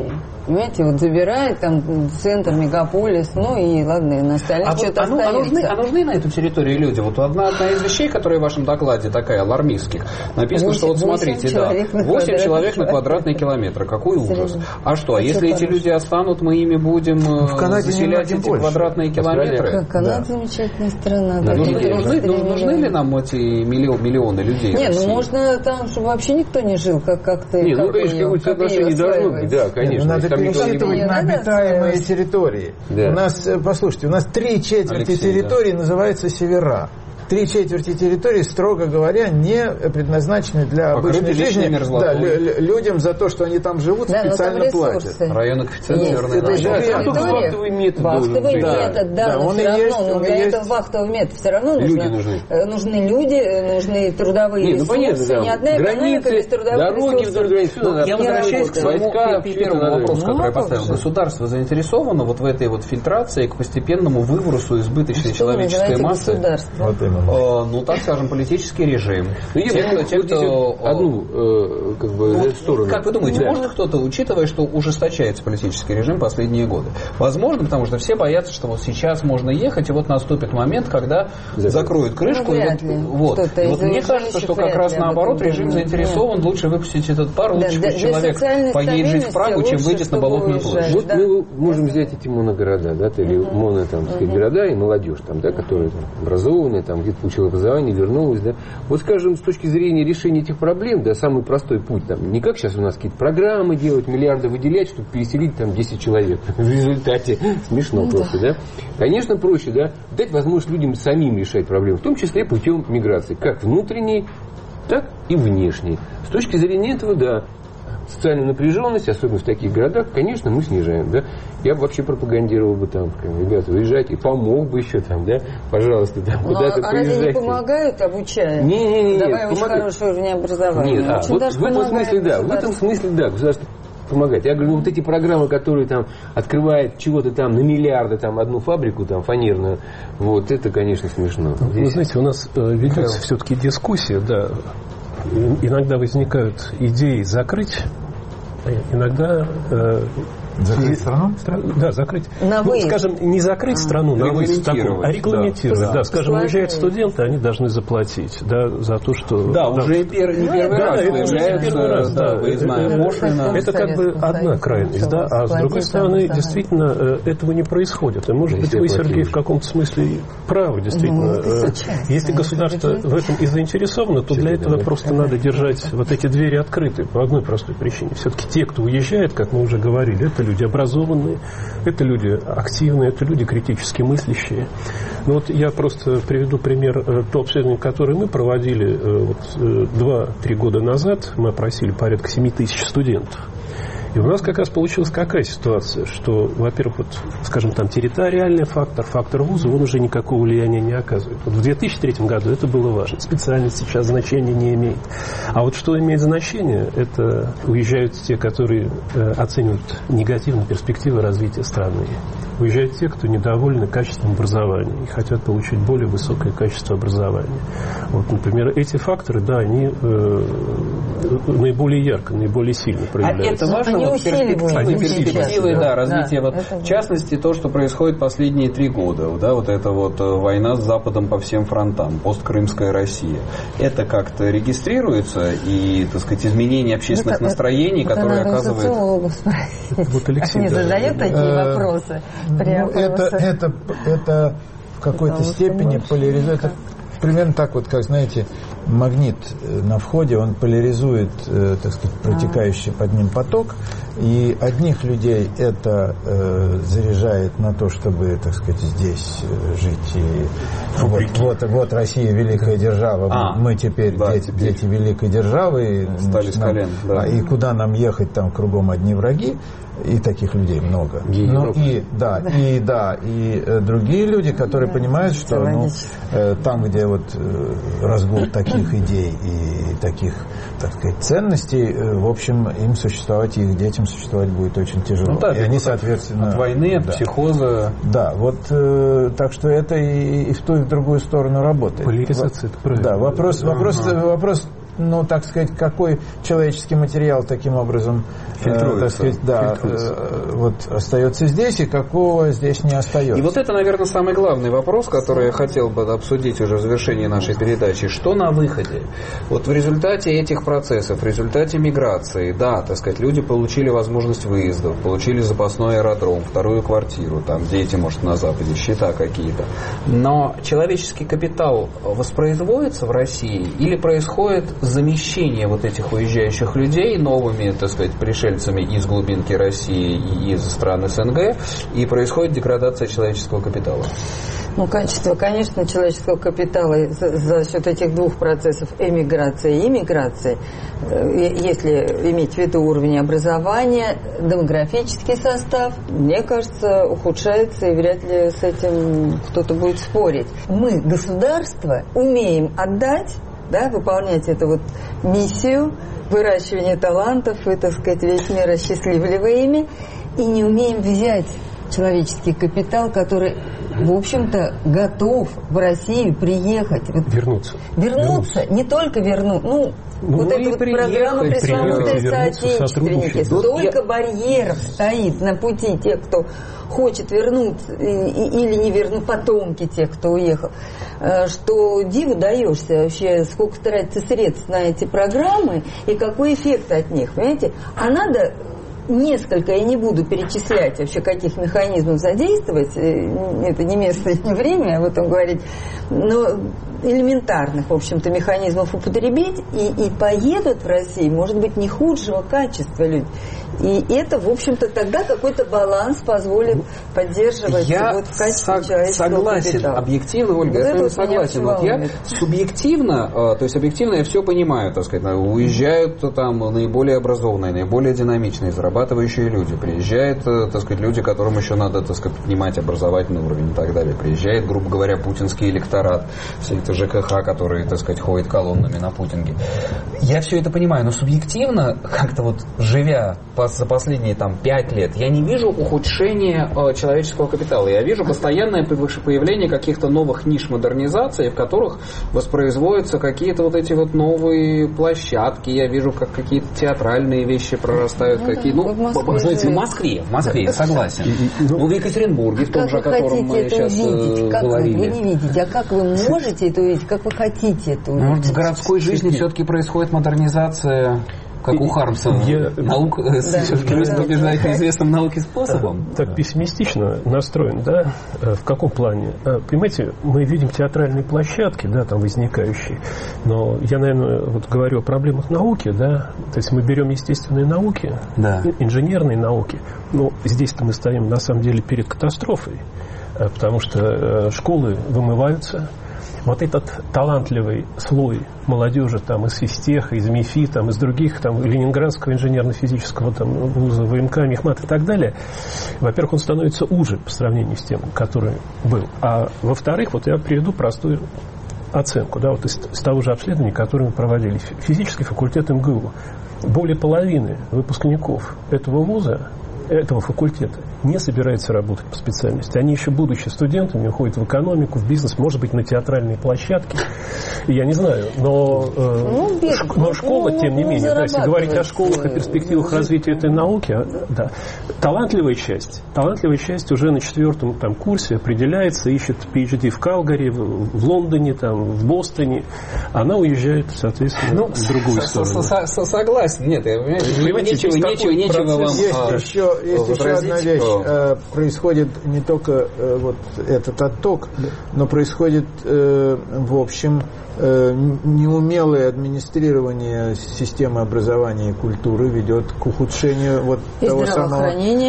Понимаете, вот забирает там центр, мегаполис, ну и ладно, и на остальных что-то остается. А нужны на эту территорию люди? Вот одна из вещей, которая в вашем докладе такая, алармистских, написано, что вот смотрите, 8 человек на квадратный километр. Какой ужас. А что, если эти люди останут, мы ими будем заселять эти квадратные километры? Канада замечательная страна. Нужны ли нам эти миллионы людей? Нет, ну можно там, чтобы вообще никто не жил, как-то... Нет, ну, конечно, какое-то соотношение должно быть, да, конечно. Надо пересчитывать на обитаемые территории. Да. У нас, послушайте, у нас 3/4 территории называются севера. 3/4 территории, строго говоря, не предназначены для обычной жизни. Да, людям за то, что они там живут, специально платят. Районы коэффициентные. Вахтовый метод должен быть. Да, но все равно, но для этого вахтового метода все равно нужны люди, нужны трудовые ресурсы. Ни одна экономика без трудовых ресурсов. Я возвращаюсь к своему первому вопросу, который я поставил. Государство заинтересовано вот в этой вот фильтрации к постепенному выбросу избыточной человеческой массы. Ну, так скажем, политический режим. Одну сторону. Как вы думаете, может кто-то, учитывая, что ужесточается политический режим последние годы? Возможно, потому что все боятся, что вот сейчас можно ехать, и вот наступит момент, когда закроют крышку. Мне кажется, что как раз наоборот режим заинтересован лучше выпустить этот пар, лучше пусть человек поедет жить в Прагу, чем выйдет на Болотную площадь. Вот мы можем взять эти моногорода, да, или города и молодежь, там, да, которые образованные, там, где-то получила образование, вернулась, да. Вот, скажем, с точки зрения решения этих проблем, да, самый простой путь, там, не как сейчас у нас какие-то программы делать, миллиарды выделять, чтобы переселить там 10 человек. В результате смешно просто, да. Конечно, проще, да, дать возможность людям самим решать проблемы, в том числе путем миграции, как внутренней, так и внешней. С точки зрения этого, да, социальную напряженность, особенно в таких городах, конечно, мы снижаем, да. Я бы вообще пропагандировал бы там, ребята, уезжайте, помог бы еще там, да, пожалуйста, там, куда-то поезжайте. А разве не помогают, обучая? Не, давай очень хороший уровень образования. Нет, вот в этом смысле, да, государство помогает. Я говорю, ну вот эти программы, которые там открывают чего-то там на миллиарды, там одну фабрику там фанерную, вот это, конечно, смешно. Вы знаете, у нас ведется все-таки дискуссия, да. Иногда возникают идеи закрыть, иногда... Закрыть страну? Да, закрыть. Скажем, не закрыть страну, на выезд, а регламентировать. Да, скажем, уезжают студенты, они должны заплатить, да, за то, что... Да, уже не первый раз, да, выездная пошлина. Это как бы одна крайность, да, а с другой стороны, действительно, этого не происходит. И, может быть, вы, Сергей, в каком-то смысле правы, действительно. Если государство в этом и заинтересовано, то для этого просто надо держать вот эти двери открыты по одной простой причине. Все-таки те, кто уезжает, как мы уже говорили, это люди образованные, это люди активные, это люди критически мыслящие. Ну вот я просто приведу пример, то обследование, которое мы проводили 2-3 года назад, мы опросили порядка 7 тысяч студентов. И у нас как раз получилась какая ситуация, что, во-первых, вот, скажем, там территориальный фактор вуза, он уже никакого влияния не оказывает. Вот в 2003 году это было важно. Специальность сейчас значения не имеет. А вот что имеет значение, это уезжают те, которые оценивают негативно перспективы развития страны. Уезжают те, кто недовольны качеством образования и хотят получить более высокое качество образования. Вот, например, эти факторы, да, они наиболее ярко, наиболее сильно проявляются. А это важно, вот, перспективы, да, развития. Вот, в частности, то, что происходит последние 3 года. Да, вот эта вот война с Западом по всем фронтам, посткрымская Россия. Это как-то регистрируется и, так сказать, изменение общественных настроений, которые оказывают... Вот Алексей не задает такие вопросы. Это в какой-то степени поляризует. Это примерно так вот, как, знаете, магнит на входе, он поляризует, так сказать, протекающий под ним поток, и одних людей это заряжает на то, чтобы, так сказать, здесь жить. И вот Россия великая держава, мы теперь дети великой державы, стали с колен, да. И куда нам ехать, там кругом одни враги. И таких людей много. И другие люди, которые понимают, что там, где вот разгул таких идей и таких, так сказать, ценностей, в общем, им существовать, их детям существовать будет очень тяжело. И они, соответственно... От войны, от психоза... Да, вот так что это и в ту, и в другую сторону работает. Поляризация, это правильно. Да, вопрос ну, так сказать, какой человеческий материал таким образом так сказать, вот остается здесь, и какого здесь не остается. И вот это, наверное, самый главный вопрос, который я хотел бы обсудить уже в завершении нашей передачи. Что на выходе? Вот в результате этих процессов, в результате миграции, да, так сказать, люди получили возможность выездов, получили запасной аэродром, вторую квартиру, там, дети, может, на Западе, счета какие-то. Но человеческий капитал воспроизводится в России или происходит замещение вот этих уезжающих людей новыми, так сказать, пришельцами из глубинки России и из стран СНГ, и происходит деградация человеческого капитала? Ну, качество, конечно, человеческого капитала за счет этих двух процессов эмиграции и иммиграции, если иметь в виду уровень образования, демографический состав, мне кажется, ухудшается, и вряд ли с этим кто-то будет спорить. Мы, государство, умеем отдать, да, выполнять эту вот миссию выращивания талантов и, так сказать, весь мир осчастливливая ими, и не умеем взять человеческий капитал, который, в общем-то, готов в Россию приехать. Вернуться. Не только вернуться. Вот эта вот программа «Пресловутые соотечественники». Столько барьеров стоит на пути тех, кто хочет вернуться или не вернуть, потомки тех, кто уехал, что диву даешься вообще, сколько тратится средств на эти программы и какой эффект от них, понимаете? А надо несколько, я не буду перечислять вообще, каких механизмов задействовать, это не место и не время об этом говорить, но элементарных, в общем-то, механизмов употребить, и поедут в Россию, может быть, не худшего качества люди. И это, в общем-то, тогда какой-то баланс позволит поддерживать вот в качестве человеческого согласен, капитала. Объективно, Ольга, я с вами согласен. Вот я субъективно, то есть объективно я все понимаю, так сказать, уезжают там наиболее образованные, наиболее динамичные, зарабатывающие люди, приезжают, так сказать, люди, которым еще надо, так сказать, поднимать образовательный уровень и так далее, приезжает, грубо говоря, путинский электорат, все это ЖКХ, которые, так сказать, ходят колоннами на путинге. Я все это понимаю, но субъективно, как-то вот живя за последние там 5 лет, я не вижу ухудшения человеческого капитала. Я вижу постоянное появление каких-то новых ниш модернизации, в которых воспроизводятся какие-то вот эти вот новые площадки. Я вижу, как какие-то театральные вещи прорастают. Знаете, в Москве, согласен. В Екатеринбурге, в том же, о котором мы сейчас говорили. Вы не видите, а как вы можете это увидеть, как вы хотите это увидеть? Может, в городской жизни все-таки происходит модернизация, как у Хармса, наук побеждает неизвестным науке способом. Так пессимистично настроен, да? В каком плане? Понимаете, мы видим театральные площадки, да, там возникающие, но я, наверное, вот говорю о проблемах науки, да, то есть мы берем естественные науки, инженерные науки, но здесь-то мы стоим на самом деле перед катастрофой, потому что школы вымываются. Вот этот талантливый слой молодежи там, из физтеха, из МИФИ, там, из других, там, Ленинградского инженерно-физического там, вуза, ВМК, Мехмат и так далее, во-первых, он становится уже по сравнению с тем, который был. А во-вторых, вот я приведу простую оценку, да, вот из того же обследования, которое мы проводили. Физический факультет МГУ. Более половины выпускников этого вуза, этого факультета, не собирается работать по специальности. Они еще, будучи студентами, уходят в экономику, в бизнес, может быть, на театральные площадки. Я не знаю, но школа, тем не менее, да, если говорить о школах и перспективах развития этой науки, да, талантливая часть уже на 4-м там, курсе определяется, ищет PhD в Калгари, в Лондоне, там, в Бостоне. Она уезжает, соответственно, в другую сторону. Согласен. Нет, нечего вам... Есть еще одна вещь. Происходит не только вот этот отток, но происходит, в общем, неумелое администрирование системы образования и культуры ведет к ухудшению вот того самого,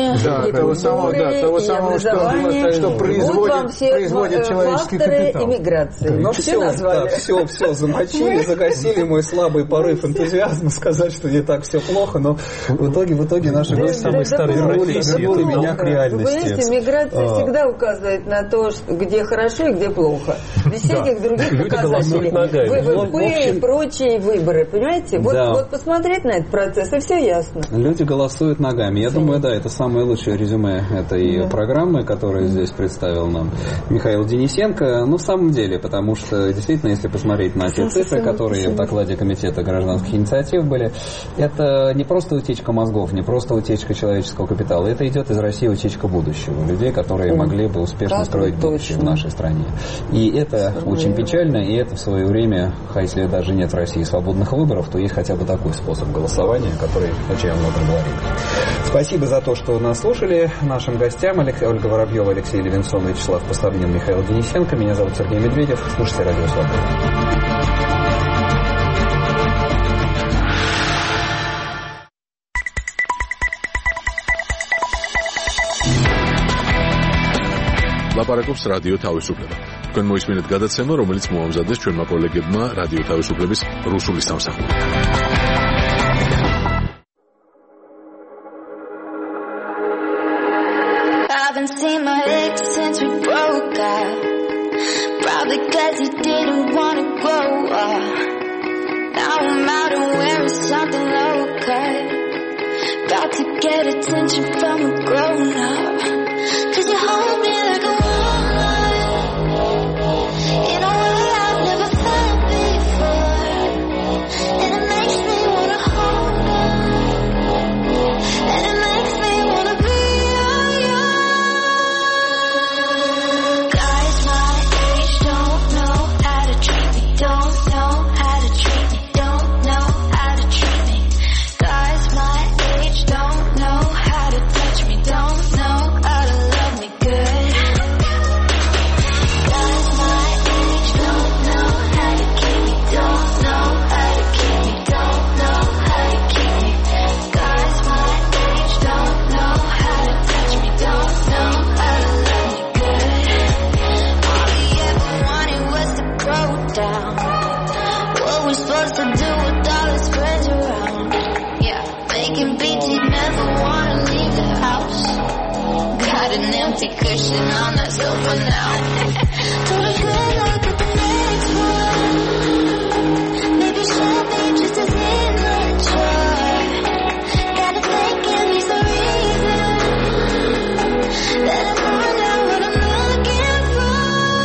что производит человеческий капитал. Иммиграции. Ну все замочили, загасили мой слабый порыв энтузиазма сказать, что не так все плохо, но в итоге наши гости самые старые вернули меня шаг реальности. Вы понимаете, миграция всегда указывает на то, где хорошо и где плохо. Без всяких других показателей. ВВП и прочие выборы. Понимаете? Вот посмотреть на этот процесс, и все ясно. Люди голосуют ногами. Я думаю, да, это самое лучшее резюме этой программы, которую здесь представил нам Михаил Денисенко. Ну, в самом деле, потому что, действительно, если посмотреть на те цифры, которые в докладе Комитета гражданских инициатив были, это не просто утечка мозгов, не просто утечка человеческого капитала. Это идет из России утечка будущего. Людей, которые могли бы успешно строить будущее в нашей стране. И это очень печально, и это в свое время, если даже нет в России свободных выборов, то есть хотя бы такой способ голосования, который очень много говорит. Спасибо за то, что нас слушали. Нашим гостям Ольга Воробьева, Алексей Левинсон, Вячеслав Поставнин, Михаил Денисенко. Меня зовут Сергей Медведев. Слушайте Радио Свобода. ლაპარაკობს რადიო თავისუფლება. თქვენ მოისმინეთ გადაცემა, რომელიც მოამზადეს ჩვენმა კოლეგებმა რადიო თავისუფლების რუსული სამსახური. Haven't seen my ex since we broke up. Probably cause he didn't wanna grow up. Now I'm out and wearing something low cut. About to get attention from a grown up. Cause you hold me like a woman in a way I've never felt before. And it makes me wanna hold on. And it makes me wanna be all yours. Guys my age don't know how to treat me. Don't know how to treat me. Don't know how to treat me. Guys my age don't know how to touch me. Don't know how to love me good. Guys my age don't know how to keep me. Don't know how to keep me. Don't know how to keep me. Guys my age don't know how to touch me. Don't know how to love me good. All he ever wanted was to grow down. What we supposed to do with all his friends around? Yeah, making beats, he'd never wanna leave the house. Got an empty cushion on that sofa now. Told her good luck with the next one. Maybe she'll be just as immature. Gotta think and he's the reason that I found out what I'm looking for.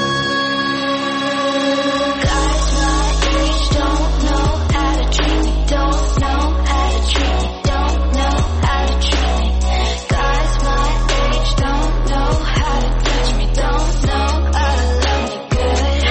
Guys my age don't know how to treat me. Don't know how to treat me. Don't know how to treat me. Guys my age don't know how to touch me. Don't know how to love me good.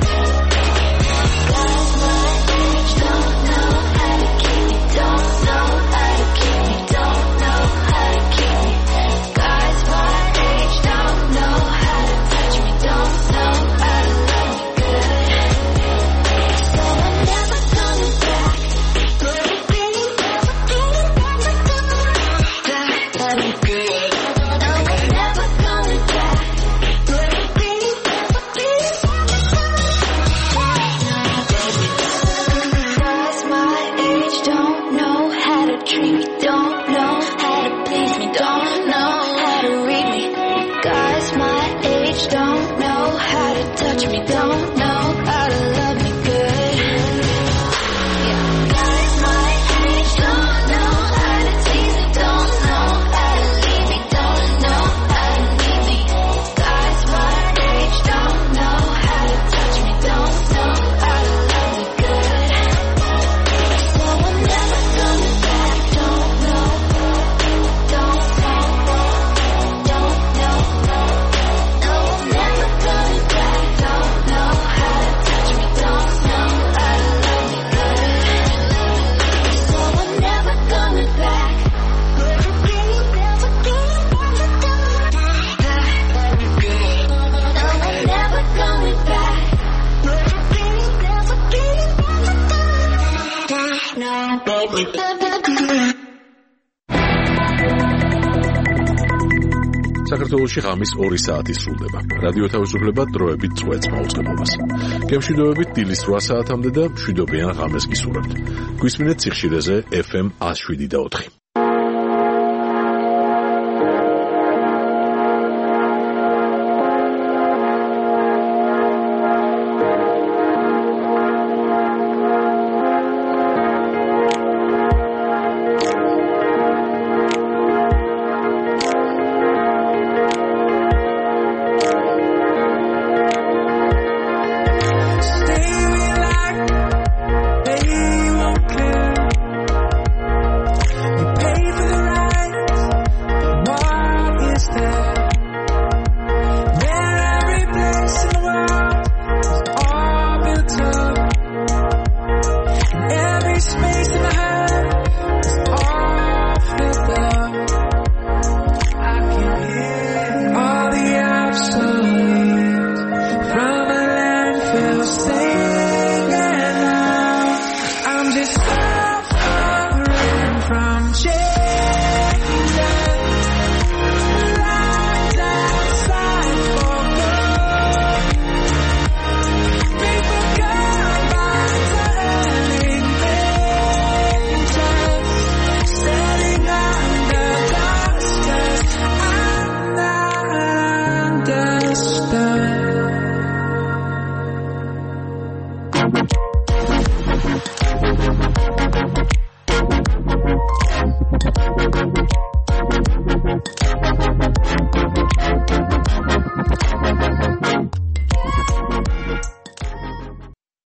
Guys my age don't know how to keep me. Don't know how to keep me. Don't know how to keep me. Guys my age don't know how to touch me. Don't know how to love me good. So I'm never coming back. Let me good. No, I'm never coming back. Guys my age don't know how to treat me. Don't know how to please me. Don't know how to read me. Guys my age don't know how to touch me. Don't know how to love me good. Guys my age don't know how to tease me. Don't know how to leave me. Don't know how to need me. Guys my age don't know how to touch me. Don't know how to love me good. So I'm never coming back. Don't know. Don't know. Don't know. No, I'm never coming back. Don't know how to touch me. Don't know how to love me good. So I'm never coming back. No, I'm never coming back. No, baby. საქართველოში ღამის 2 საათი სრულდება. რადიო თავისუფლება დროებით წვეთს მაუწყებლობას. გემშვიდობებით დილის 8 საათამდე და მშვიდობიან ღამეს გისურვებთ. გვისმინეთ ციხშირეზე FM 107.4. gonna say